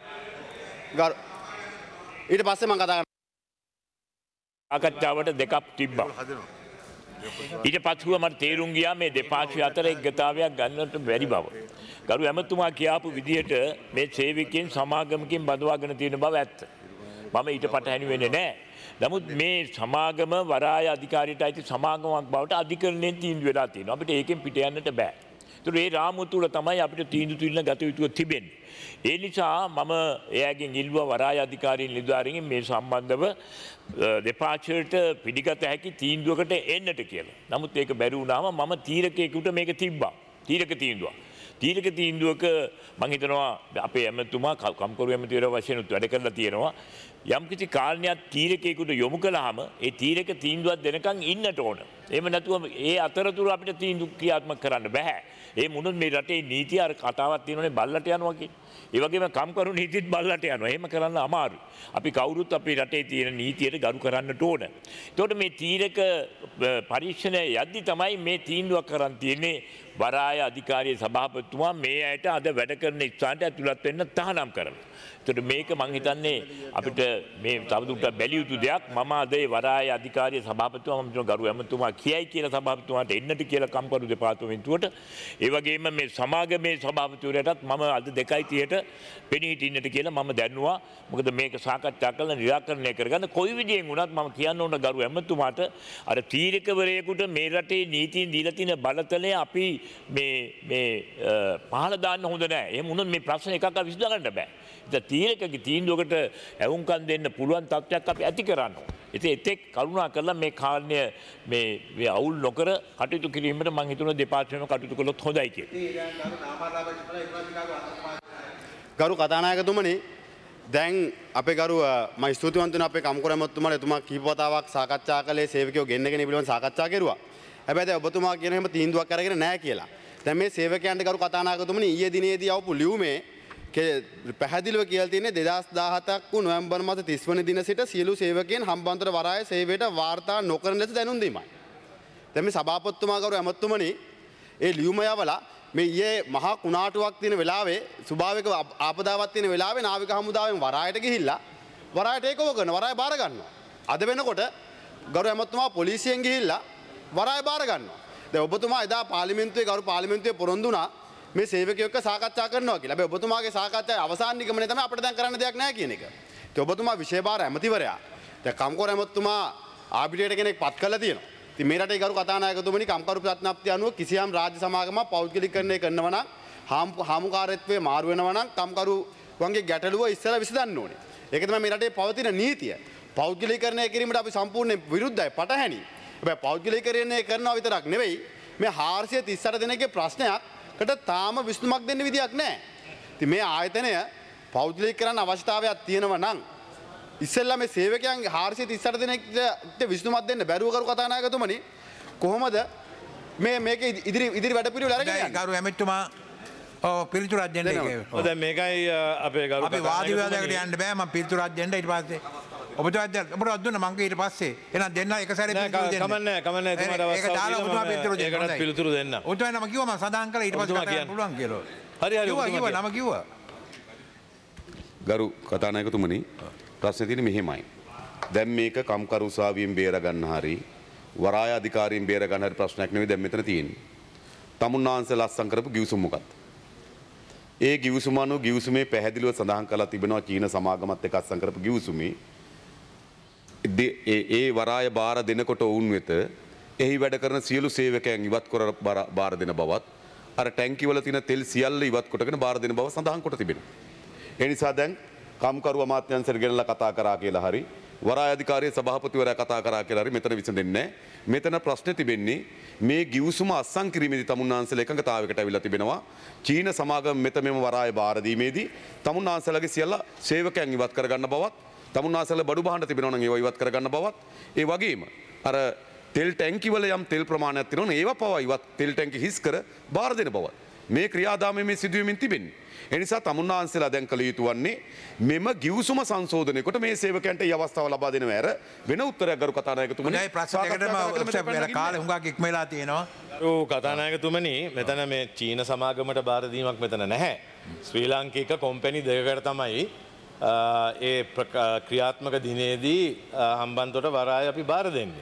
ඊට පස්සේ මම කතා කරනවා. ආකච්ඡාවට දෙකක් තිබ්බා. ඊට පස්සුව මට තේරුම් ගියා මේ දෙපාර්ශ්වය අතර එක්ගතාවයක් ගන්නට බැරි බව. ගරු ඇමතුමා කියාපු විදිහට මේ සේවකයන් සමාගමකින් බඳවාගෙන තියෙන බව ඇත්ත. මම ඊට පටහැනි වෙන්නේ නැහැ. නමුත් මේ සමාගම වරාය අධිකාරියට අයිති සමාගමක් බවට අධිකරණයෙන් තීන්දුව වෙලා තියෙනවා. අපිට ඒකෙන් පිට යන්නට බෑ. ඒතර ඒ රාමුව තුල තමයි අපිට තීන්දුව තුලින් ගත යුතුව තිබෙන්නේ. ඒ නිසා මම එයාගෙන් ඉල්ලුවා වරාය අධිකාරීන් නිලධාරීන් මේ සම්බන්ධව දෙපාර්ශ්වයට පිළිගත හැකි තීන්දුවකට එන්නට කියලා. නමුත් ඒක බැරි වුණාම මම තීරකයෙකුට මේක තිබ්බා. තීරක තීන්දුවක්. තීරක තීන්දුවක මම හිතනවා අපේ ඇමතුමා කම්කරු ඇමතිවරයා වශයෙන් වැඩ කරලා තියෙනවා. යම්කිසි කාරණයක් තීරකයෙකුට යොමු කළාම ඒ තීරක තීන්දුවක් දෙනකන් ඉන්නට ඕන. එහෙම නැතුව ඒ අතරතුර අපිට තීන්දුව ක්‍රියාත්මක කරන්න බෑ. ඒ මුණුත් මේ රටේ නීතිය අර කතාවක් තියෙනවනේ බල්ලට යනවා කියන්නේ. ඒ වගේම කම්කරු නීතිත් බල්ලට යනවා. එහෙම කරන්න අමාරුයි. අපි කවුරුත් අපේ රටේ තියෙන නීතියට ගරු කරන්නට ඕන. එතකොට මේ තීරක පරීක්ෂණය යද්දි තමයි මේ තීන්දුවක් කරන් තියෙන්නේ වරාය අධිකාරිය සභාපතිතුමා මේ අයට අද වැඩ කරන ස්ථානට ඇතුළත් වෙන්න තහනම් කරනවා. එතකොට මේක මං හිතන්නේ අපිට මේ තවදුරටත් බැලිය යුතු දෙයක්. මම අද ඒ වරාය අධිකාරිය සභාපතිතුමා මම ගරු ඇමතුමා කියයි කියලා සභාපතිතුමාට එන්නට කියලා කම්කරු දෙපාර්තමේන්තුවට ඒ වගේම මේ සමාගමේ සභාපතිවරයාටත් මම අද 2:30ට පෙනී හිටින්නට කියලා මම දැන්නුවා. මොකද මේක සාකච්ඡා කරලා නිරාකරණය කරගන්න කොයි විදියෙන් වුණත් මම කියන්න ඕන ගරු ඇමතුමාට අර තීරකවරයෙකුට මේ රටේ නීතියෙන් දීලා තියෙන බලතලය අපි මේ පහළ දාන්න හොඳ නැහැ. එහෙම වුණොත් මේ ප්‍රශ්න එකක් විසඳගන්න බෑ. තීරකගේ තීන්දුවකට ඇවුම්කන් දෙන්න පුළුවන් තත්ත්වයක් අපි ඇති කරන්න. ඉතින් එතෙක් කරුණා කරලා මේ කාරණය මේ අවුල් නොකර කටයුතු කිරීමට මම හිතනවා දෙපාර්තමේන්තුව කටයුතු කළොත් හොඳයි කියලා. ගරු කතානායකතුමනි දැන් අපේ ගරු මම ස්තුතිවන්ත වෙනවා අපේ කම්කරු ඇමතුමාට එතුමා කීප වතාවක් සාකච්ඡා කළේ සේවකයෝ ගෙන්නගෙන පිළිබඳව සාකච්ඡා කෙරුවා. හැබැයි දැන් ඔබතුමා කියන හැම තීන්දුවක් අරගෙන නැහැ කියලා. දැන් මේ සේවකයන්ට ගරු කතානායකතුමනි ඊයේ දිනේදී આવපු ලියුමේ පැහැදිලිව කියලා තියෙන්නේ 2017ක් නොවැම්බර් මාස 30 වෙනි දින සිට සියලු සේවකයන් හම්බන්තොට වරාය සේවයට වාර්තා නොකරන ලෙස දැනුම් දීමයි. දැන් මේ සභාපතිතුමා ගරු ඇමතුමනි ඒ ලියුම යවලා මේ ඊයේ මහා කුණාටුවක් තියෙන වෙලාවේ ස්වභාවික ආපදාවක් තියෙන වෙලාවේ නාවික හමුදාවෙන් වරායට ගිහිල්ලා වරායට ඒක ඕකන වරාය බාර ගන්නවා. අද වෙනකොට ගරු ඇමතුමා පොලිසියෙන් ගිහිල්ලා වරාය බාර ගන්නවා. දැන් ඔබතුමා එදා පාර්ලිමේන්තුවේ ගරු පාර්ලිමේන්තුවේ පොරොන්දු වුණා මේ සේවකයෝ එක්ක සාකච්ඡා කරනවා කියලා. හැබැයි ඔබතුමාගේ සාකච්ඡාවේ අවසාන නිගමනය තමයි අපිට දැන් කරන්න දෙයක් නැහැ කියන එක. ඉතින් ඔබතුමා විශේෂ ඇමතිවරයා. දැන් කම්කරු ඇමතුමා ආබිටේට කෙනෙක් පත් කරලා තියෙනවා. ඉතින් මේ රටේ ගරු කතානායකතුමනි කම්කරු ප්‍රඥප්තිය අනුව කිසියම් රාජ්‍ය සමාගමක් පෞද්ගලිකකරණය කරනවා නම් හාමුකාරත්වයේ මාරු වෙනවා නම් කම්කරුවන්ගේ ගැටලුව ඉස්සෙල්ලා විසඳන්න ඕනේ. ඒක තමයි මේ රටේ පවතින නීතිය. පෞද්ගලිකකරණය කිරීමට අපි සම්පූර්ණයෙන් විරුද්ධයි පටහැනි. හැබැයි පෞද්ගලිකකරණය කරනවා විතරක් නෙවෙයි මේ 438 දෙනෙක්ගේ ප්‍රශ්නයකට තාම විසඳුමක් දෙන්න විදියක් නැහැ. ඉතින් මේ ආයතනය පෞද්ගලික කරන්න අවශ්‍යතාවයක් තියෙනවා නම් ඉස්සෙල්ලා මේ සේවකයන්ගේ 438 දෙනෙක්ට විසඳුමක් දෙන්න බැරුව කරු කතානායකතුමනි කොහොමද මේක ඉදිරි වැඩපිළිවෙල අරගෙන යන්නේ? ගරු ඇමතුමා පිළිතුරක් දෙන්න ඒක. දැන් මේකයි අපේ ගරු අපි වාද විවාදයකට යන්න බෑ මම පිළිතුරක් දෙන්න ඊට පස්සේ ඔබට දුන්න මං ඊට පස්සේ එහෙනම් දෙන්න එක සැරේ පිළිතුරු දෙන්න. කමන්නේ එතුමාට අවස්ථාවක් ඒක දාලා ඔබතුමා පිළිතුරු දෙන්න. ඒකටත් පිළිතුරු දෙන්න. ඔබතුමා නම කිව්වා මම සදාන් කළා ඊට පස්සේ කතා කරන්න පුළුවන් කියලා. හරි කිව්වා නම කිව්වා. ගරු කතානායකතුමනි ප්‍රශ්නේ තියෙන්නේ මෙහෙමයි. දැන් මේක කම්කරු උසාවියෙන් බේර ගන්න හරි වරාය අධිකාරියෙන් බේර ගන්න හරි ප්‍රශ්නයක් නෙවෙයි දැන් මෙතන තියෙන්නේ. තමුන්නාන්සේ ලස්සම් කරපු ගිවිසුම මොකක්ද? ඒ ගිවිසුම අනුව ගිවිසුමේ පැහැදිලිව සඳහන් කරලා තිබෙනවා චීන සමාගමත් එක්ක අත්සන් කරපු ගිවිසුමේ ඒ වරාය බාර දෙනකොට ඔවුන් වෙත එහි වැඩ කරන සියලු සේවකයන් ඉවත් කර බාර දෙන බවත් අර ටැංකිවල තියෙන තෙල් සියල්ල ඉවත් කොටගෙන බාර දෙන බව සඳහන් කොට තිබෙනවා. ඒ නිසා දැන් කම්කරු අමාත්‍යාංශයට ගෙනලා කතා කරා කියලා හරි වරාය අධිකාරිය සභාපතිවරයා කතා කරා කියලා හරි මෙතන විසඳෙන්නේ නැහැ. මෙතන ප්‍රශ්නේ තිබෙන්නේ මේ ගිවිසුම අත්සන් කිරීමේදී තමුන්නාන්සලා එකඟතාවයකට අවිලා තිබෙනවා. චීන සමාගම මෙත මෙම වරාය බාර දීමේදී තමුන්නාන්සලාගේ සියල්ල සේවකයන් ඉවත් කරගන්න බවත් තමුන්නාන්සලා බඩු බහන්න තිබෙනවා නම් ඒවා ඉවත් කරගන්න බවත් ඒ වගේම අර තෙල් ටැංකිවල යම් තෙල් ප්‍රමාණයක් තියෙනවා ඒවා පවා ඉවත් තෙල් ටැංකි හිස් කර බාර දෙන බවත් මේ ක්‍රියාදාමයේ මේ සිදුවීමෙන් තිබෙන්නේ. ඒ නිසා තමුන්නාන්සලා දැන් කළ යුතු වන්නේ මෙම ගිවිසුම සංශෝධනය කොට මේ සේවකයන්ට මේ අවස්ථාව ලබා දෙනව ඇර වෙන උත්තරයක් ගරු කතානායකතුමනි. මේ ප්‍රශ්නයකටම කාලේ හුඟක් ඉක්මලා තියෙනවා. ඔව් කතානායකතුමනි මෙතන මේ චීන සමාගමට බාර දීමක් මෙතන නැහැ. ශ්‍රී ලාංකික කොම්පැනි දෙකකට තමයි ඒ ක්‍රියාත්මක දිනේදී හම්බන්තොට වරාය අපි බාර දෙන්නේ.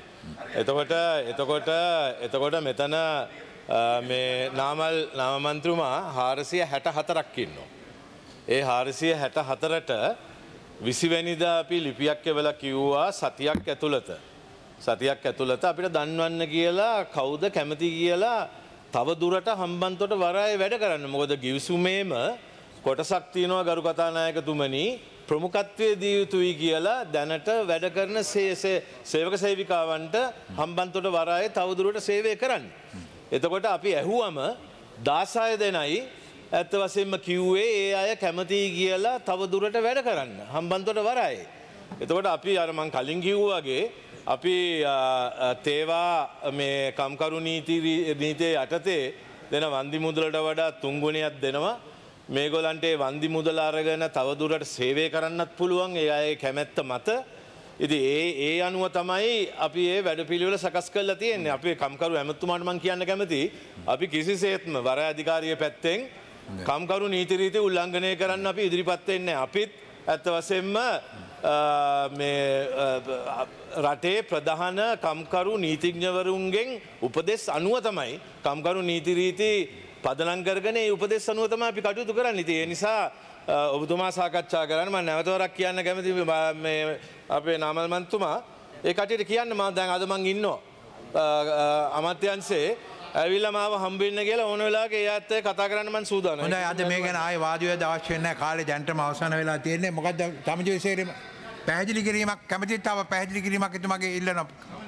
එතකොට මෙතන මේ නාමල් නාමමන්ත්‍රුමා 464ක් ඉන්නවා. ඒ 464ට 20 වෙනිදා අපි ලිපියක් එවලා කිව්වා සතියක් ඇතුළත අපිට දන්වන්න කියලා කවුද කැමති කියලා තව දුරට හම්බන්තොට වරාය වැඩ කරන්න. මොකද ගිවිසුමේම කොටසක් තියෙනවා ගරු කතානායකතුමනි ප්‍රමුඛත්වයේ දී යුතුයි කියලා දැනට වැඩ කරන සේවක සේවිකාවන්ට හම්බන්තොට වරායේ තව දුරට සේවය කරන්න. එතකොට අපි ඇහුවම 16 දෙනයි ඇත්ත වශයෙන්ම කිව්වේ ඒ අය කැමතියි කියලා තව දුරට වැඩ කරන්න හම්බන්තොට වරායේ. එතකොට අපි අර මං කලින් කිව්වා වගේ අපි තේවා මේ කම්කරු නීතිය යටතේ දෙන වන්දි මුදලට වඩා 3 ගුණයක් දෙනවා. මේගොල්ලන්ට වන්දි මුදල අරගෙන තව දුරට සේවය කරන්නත් පුළුවන් ඒ අයගේ කැමැත්ත මත. ඉතින් ඒ අනුව තමයි අපි මේ වැඩපිළිවෙල සකස් කරලා තියෙන්නේ. අපේ කම්කරු ඇමතුමාට මම කියන්න කැමතියි අපි කිසිසේත්ම වරාය අධිකාරිය පැත්තෙන් කම්කරු නීති රීති උල්ලංඝනය කරන්න අපි ඉදිරිපත් වෙන්නේ නැහැ. අපිත් ඇත්ත වශයෙන්ම මේ රටේ ප්‍රධාන කම්කරු නීතිඥවරුන්ගෙන් උපදෙස් අනුව තමයි කම්කරු නීති රීති පදනම් කරගෙන ඒ උපදෙස් අනුව තමයි අපි කටයුතු කරන්නේ. ඉතින් ඒ නිසා ඔබතුමා සාකච්ඡා කරන්න මම නැවතවරක් කියන්න කැමතියි මේ අපේ නාමල් මන්තුමා ඒ කටියට කියන්න මම දැන් අද මං ඉන්නවා අමාත්‍යාංශයේ ඇවිල්ලා මාව හම්බෙන්න කියලා ඕන වෙලාවක ඒ අයත් එක්ක කතා කරන්න මම සූදානම්යි. හොඳයි අද මේ ගැන ආයේ වාද විවාද අවශ්‍ය නැහැ. කාලේ දැන්ටම අවසන් වෙලා තියෙන්නේ. මොකද්ද සමජ විශේෂයෙන් පැහැදිලි කිරීමක් කැමතියි තව පැහැදිලි කිරීමක් එතුමාගේ ඉල්ලන.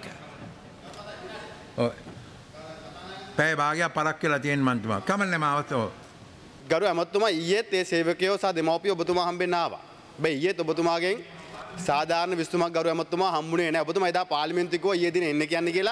ඔව්. පැය භාගයක් පරක් කියලා තියෙන මන්තුමා. කමන්නේ මාවතෝ. ගරු ඇමතුමා ඊයේත් ඒ සේවකයෝ සහ දෙමව්පියෝ ඔබතුමා හම්බෙන්න ආවා. හැබැයි ඊයේත් ඔබතුමාගෙන් සාධාරණ විසඳුමක් ගරු ඇමතුමා හම්බුනේ නැහැ. ඔබතුමා එදා පාර්ලිමේන්තුවේ කිව්වා ඊයේ දිනේ එන්න කියන්නේ කියලා.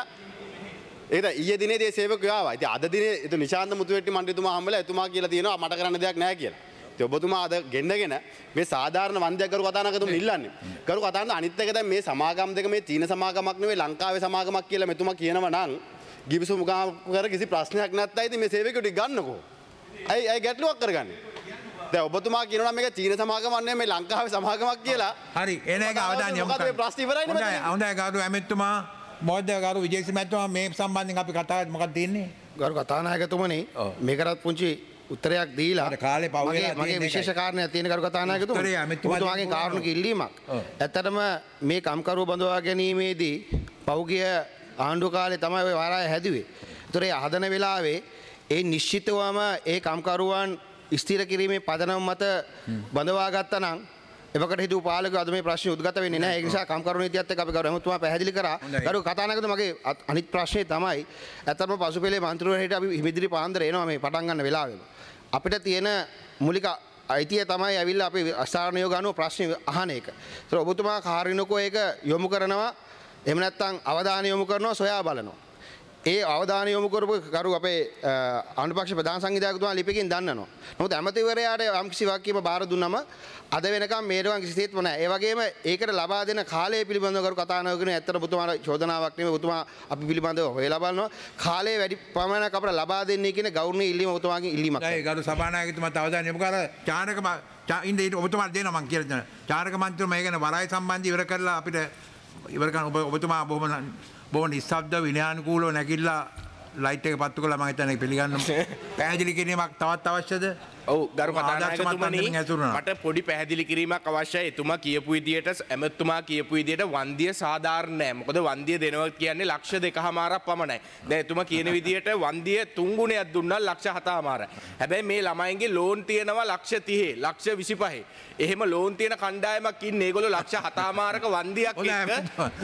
ඒක ඊයේ දිනේ ඒ සේවකයෝ ආවා. ඉතින් අද දිනේ නිශාන්ත මුතුවෙට්ටි මණ්ඩලතුමා හම්බෙලා එතුමා කියලා තියෙනවා මට කරන්න දෙයක් නැහැ කියලා. ඉතින් ඔබතුමා අද ගෙන්නගෙන මේ සාධාරණ වන්දයක් ගරු කතානායකතුමනි ඉල්ලන්නේ. ගරු කතානායක අනිත් එක දැන් මේ සමාගම් දෙක මේ චීන සමාගමක් නෙවෙයි ලංකාවේ සමාගමක් කියලා මෙතුමා කියනවා නම් ගිවිසුම් කර කිසි ප්‍රශ්නයක් නැත්නම් ඉතින් මේ සේවකයෝ ටික ගන්නකෝ. ඇයි ගැටලුවක් කරගන්නේ? දැන් ඔබතුමා කියනවා මේක චීන සමාගමක් නෙවෙයි මේ ලංකාවේ සමාගමක් කියලා. හරි එන එක අවධානය යොමු කරන්න. මොකද මේ ප්‍රශ්න ඉවරයිනේ මෙතන. හොඳයි ගරු ඇමතුමා මොකද ගරු විජේසිංහ මහත්මයා මේ සම්බන්ධයෙන් අපි කතා කරලා මොකක්ද තියෙන්නේ? ගරු කතානායකතුමනි මේකටත් පුංචි උත්තරයක් දීලා කාලේ පව වෙලා මගේ විශේෂ කාරණයක් තියෙන කරු කතානායකතුමනි ඔබතුමාගේ කාරුණික ඉල්ලීමක්. ඇත්තටම මේ කම්කරුව බඳවා ගැනීමේදී පෞගිය ආණ්ඩු කාලේ තමයි ওই වාරාය හැදුවේ. ඒතර ඒ හදන වෙලාවේ ඒ නිශ්චිතවම ඒ කම්කරුවන් ස්ථිර කිරීමේ පදනම මත බඳවා ගත්තා නම් එවකට හිටපු පාලකයෝ අද මේ ප්‍රශ්නේ උද්ගත වෙන්නේ නැහැ. ඒ නිසා කම්කරු නීතියත් එක්ක අපි ගරු ඇමතුමා පැහැදිලි කරා. ගරු කතානායකතුමා මගේ අනිත් ප්‍රශ්නේ තමයි ඇත්තටම පසුපෙළේ මන්ත්‍රීවරයෙක්ට අපි හිමිදිරි පාන්දර එනවා මේ පටන් ගන්න වෙලාවෙම. අපිට තියෙන මූලික අයිතිය තමයි ඇවිල්ලා අපි අස්ථාන යෝග අනුව ප්‍රශ්න අහන එක. ඒතර ඔබතුමා කාර්යනකෝ ඒක යොමු කරනවා එහෙම නැත්නම් අවධානය යොමු කරනවා සොයා බලනවා. ඒ අවධානය යොමු කරපු කරු අපේ ආණ්ඩුපක්ෂ ප්‍රධාන සංවිධායකතුමා ලිපියකින් දන්නනවා. නමුත් ඇමතිවරයාට යම් කිසි වාක්‍යයක බාර දුන්නම අද වෙනකම් මේරුවන් කිසිසේත්ම නැහැ. ඒ වගේම ඒකට ලබා දෙන කාලය පිළිබඳව කරු කතා නොකරන ඇත්තට ඔබතුමාට චෝදනාවක් නෙමෙයි ඔබතුමා අපි පිළිබඳව හොයලා බලනවා. කාලය වැඩි ප්‍රමාණයක් අපට ලබා දෙන්නේ කියන ගෞරවනීය ඉල්ලීම ඔබතුමාගෙන් ඉල්ලීමක්. ඒ ගරු සභානායකතුමා අවධානය යොමු කර චානක ඉන්න ඔබතුමාට දෙනවා මම කියලා දෙනවා. චානක මන්ත්‍රීතුමා මේ ගැන වරාය සම්බන්ධව ඉවර කරලා අපිට ඉවර කරන ඔබතුමා බොහොම නිස්සබ්ද විනයානුකූලව නැගිටලා ලයිට් එක පත්තු කළා මම හිතන්නේ පිළිගන්න පැහැදිලි කිරීමක් තවත් අවශ්‍යද? ඔව් ගරු කතානායකතුමනි මට පොඩි පැහැදිලි කිරීමක් අවශ්‍යයි. එතුමා කියපු විදියට ඇමතුමා කියපු විදියට වන්දිය සාධාරණ නැහැ. මොකද වන්දිය දෙනවා කියන්නේ ලක්ෂ 2.5ක් පමණයි. දැන් එතුමා කියන විදියට වන්දිය 3 ගුණයක් දුන්නා ලක්ෂ 7.5යි. හැබැයි මේ ළමයින්ගේ ලෝන් තියෙනවා ලක්ෂ 30, ලක්ෂ 25. එහෙම ලෝන් තියෙන කණ්ඩායමක් ඉන්නේ. ඒගොල්ලෝ ලක්ෂ 7.5ක වන්දියක් එක්ක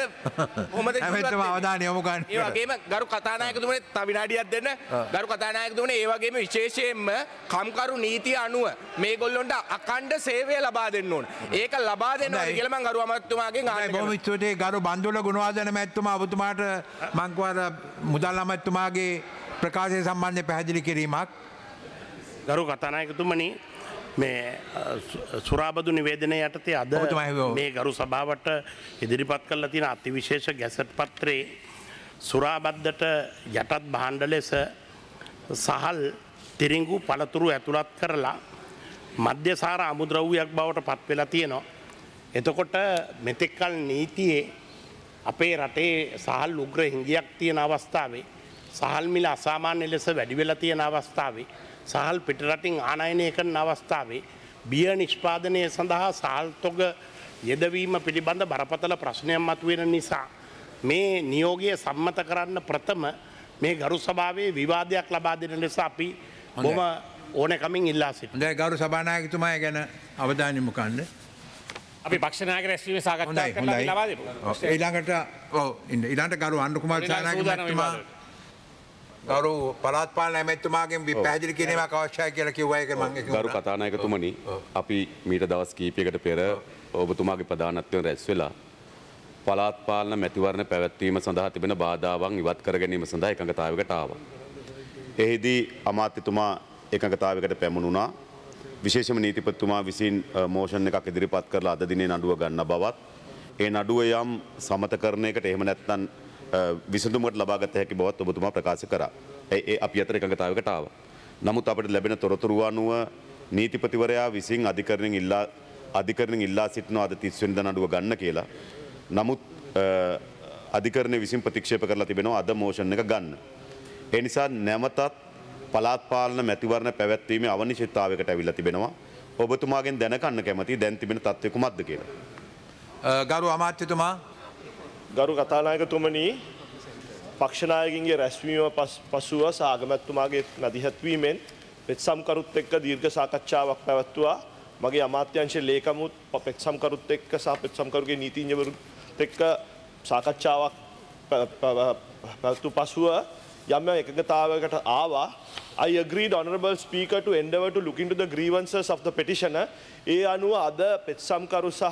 කොහොමද ඇමතුමා අවධානය යොමු ගන්න. ඒ වගේම ගරු කතානායකතුමනි තව විනාඩියක් දෙන්න. ගරු කතානායකතුමනි ඒ වගේම විශේෂයෙන්ම කරු නීතිය අනුව මේගොල්ලොන්ට අකණ්ඩ සේවය ලබා දෙන්න ඕන. ඒක ලබා දෙනවා කියලා මම ගරු අමාත්‍යතුමාගෙන් ආන්නේ. බොහොම ස්තුතියි ගරු බන්දුල ගුණවර්ධන මහත්මයා ඔබතුමාට මම කවර මුදල් අමාත්‍යතුමාගේ ප්‍රකාශය සම්බන්ධයෙන් පැහැදිලි කිරීමක්. ගරු කතානායකතුමනි මේ සුරාබදු නිවේදනය යටතේ අද මේ ගරු සභාවට ඉදිරිපත් කරලා තියෙන අතිවිශේෂ ගැසට් පත්‍රයේ සුරාබද්දට යටත් භාණ්ඩ ලෙස සහල් තිරිංගු පළතුරු ඇතුළත් කරලා මධ්‍යසාර අමුද්‍රව්‍යයක් බවට පත් වෙලා තියෙනවා. එතකොට මෙතෙක්කල් නීතියේ අපේ රටේ සහල් උග්‍ර හිඟියක් තියෙන අවස්ථාවේ සහල් මිල අසාමාන්‍ය ලෙස වැඩි වෙලා තියෙන අවස්ථාවේ සහල් පිටරටින් ආනයනය කරන අවස්ථාවේ බිය නිෂ්පාදනය සඳහා සහල් තොග යෙදවීම පිළිබඳ බරපතල ප්‍රශ්නයක් මතුවෙන නිසා මේ නියෝගය සම්මත කරන්න ප්‍රථම මේ ගරු සභාවේ විවාදයක් ලබා දෙන ලෙස අපි බොහොම ඕනකමින් ඉල්ලා සිටිනවා. හොඳයි ගරු සභානායකතුමා ගැන අවධානය යොමු කරන්න. අපි පක්ෂ නායක රැස්වීමේ සාකච්ඡා කරලා ලබා දෙමු. ඊළඟට ගරු අනුර කුමාර සානායක මහත්මයා ගරු පළාත් පාලන ඇමතිතුමාගෙන් පැහැදිලි කිරීමක් අවශ්‍යයි කියලා කිව්වා ඒක මම ගරු කතානායකතුමනි අපි මීට දවස් කීපයකට පෙර ඔබතුමාගේ ප්‍රධානත්වයෙන් රැස් වෙලා පළාත් පාලන මැතිවරණ පැවැත්වීම සඳහා තිබෙන බාධාවන් ඉවත් කර ගැනීම සඳහා එකඟතාවයකට ආවා. එහිදී අමාත්‍යතුමා එකඟතාවයකට පැමුණුණා. විශේෂම නීතිපතිතුමා විසින් මෝෂන් එකක් ඉදිරිපත් කරලා අද දිනේ නඩුව ගන්න බවත් ඒ නඩුව යම් සමතකරණයකට එහෙම නැත්නම් විසඳුමකට ලබාගත හැකි බවත් ඔබතුමා ප්‍රකාශ කරා. ඒ අපි අතර එකඟතාවයකට ආවා. නමුත් අපිට ලැබෙන තොරතුරු අනුව නීතිපතිවරයා විසින් අධිකරණයෙන් ඉල්ලා සිටිනවා අද 30 වෙනිදා නඩුව ගන්න කියලා. නමුත් අධිකරණය විසින් ප්‍රතික්ෂේප කරලා තිබෙනවා අද මෝෂන් එක ගන්න. ඒ නිසා නැවතත් පළාත් පාලන මැතිවරණ පැවැත්වීමේ අවනිශ්චිතතාවයකට ඇවිල්ලා තිබෙනවා. ඔබතුමාගෙන් දැනගන්න කැමතියි දැන් තිබෙන තත්ත්වය කුමක්ද කියලා. ගරු අමාත්‍යතුමා ගරු කතානායකතුමනි පක්ෂනායකින්ගේ රැස්වීම පසුව සාගමැත්තුමාගේ මැදිහත්වීමෙන් පෙත්සම්කරුත් එක්ක දීර්ඝ සාකච්ඡාවක් පැවැත්තුවා. මගේ අමාත්‍යංශයේ ලේකමුත් පෙත්සම්කරුත් එක්ක සහ පෙත්සම්කරුගේ නීතිඥවරුත් එක්ක සාකච්ඡාවක් පැවැත්වූ පසුව යම් එකඟතාවයකට ආවා. I agreed, Honourable Speaker, to endeavour to look into the grievances of the petitioner. ඒ අනුව අද පෙත්සම්කරු සහ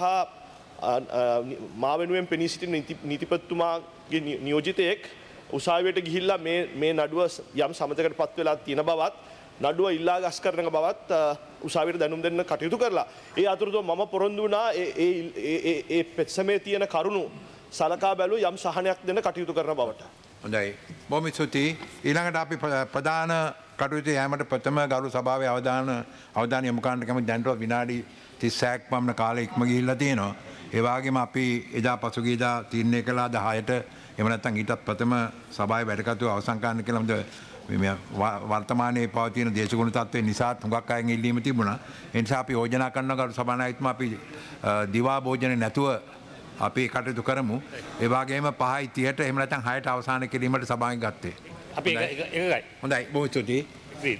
මා වෙනුවෙන් පෙනී සිටින නීතිපතිතුමාගේ නියෝජිතයෙක් උසාවියට ගිහිල්ලා මේ නඩුව යම් සමතකට පත් වෙලා තියෙන බවත් නඩුව ඉල්ලා ගස් කරන බවත් උසාවියට දැනුම් දෙන්න කටයුතු කරලා. ඒ අතරතුර මම පොරොන්දු වුණා ඒ පෙත්සමේ තියෙන කරුණු සලකා බැලූ යම් සහනයක් දෙන්න කටයුතු කරන බවට. හොඳයි. බොහොම ස්තුතියි. ඊළඟට අපි ප්‍රධාන කටයුතු යෑමට ප්‍රථම ගරු සභාවේ අවධානය යොමු කරන්න කැමති. දැනටවත් විනාඩි 30ක් පමණ කාලය ඉක්ම ගිහිල්ලා තියෙනවා. ඒ වගේම අපි එදා පසුගියදා තීරණය කළා 10ට එහෙම නැත්නම් ඊටත් ප්‍රථම සභාවේ වැඩ කටයුතු අවසන් කරන්න කියලා. මොකද මේ වර්තමානයේ පවතින දේශගුණ තත්ත්වය නිසා තුඟක් අයගෙන් ඉල්ලීම තිබුණා. ඒ නිසා අපි යෝජනා කරනවා ගරු සභානායකතුමා අපි දිවා භෝජනේ නැතුව අපි කටයුතු කරමු. ඒ වගේම 5:30ට එහෙම නැත්නම් 6ට අවසන් කිරීමට සභාවෙන් ගත්තේ. අපි එකයි. හොඳයි. බොහොම ස්තුතියි.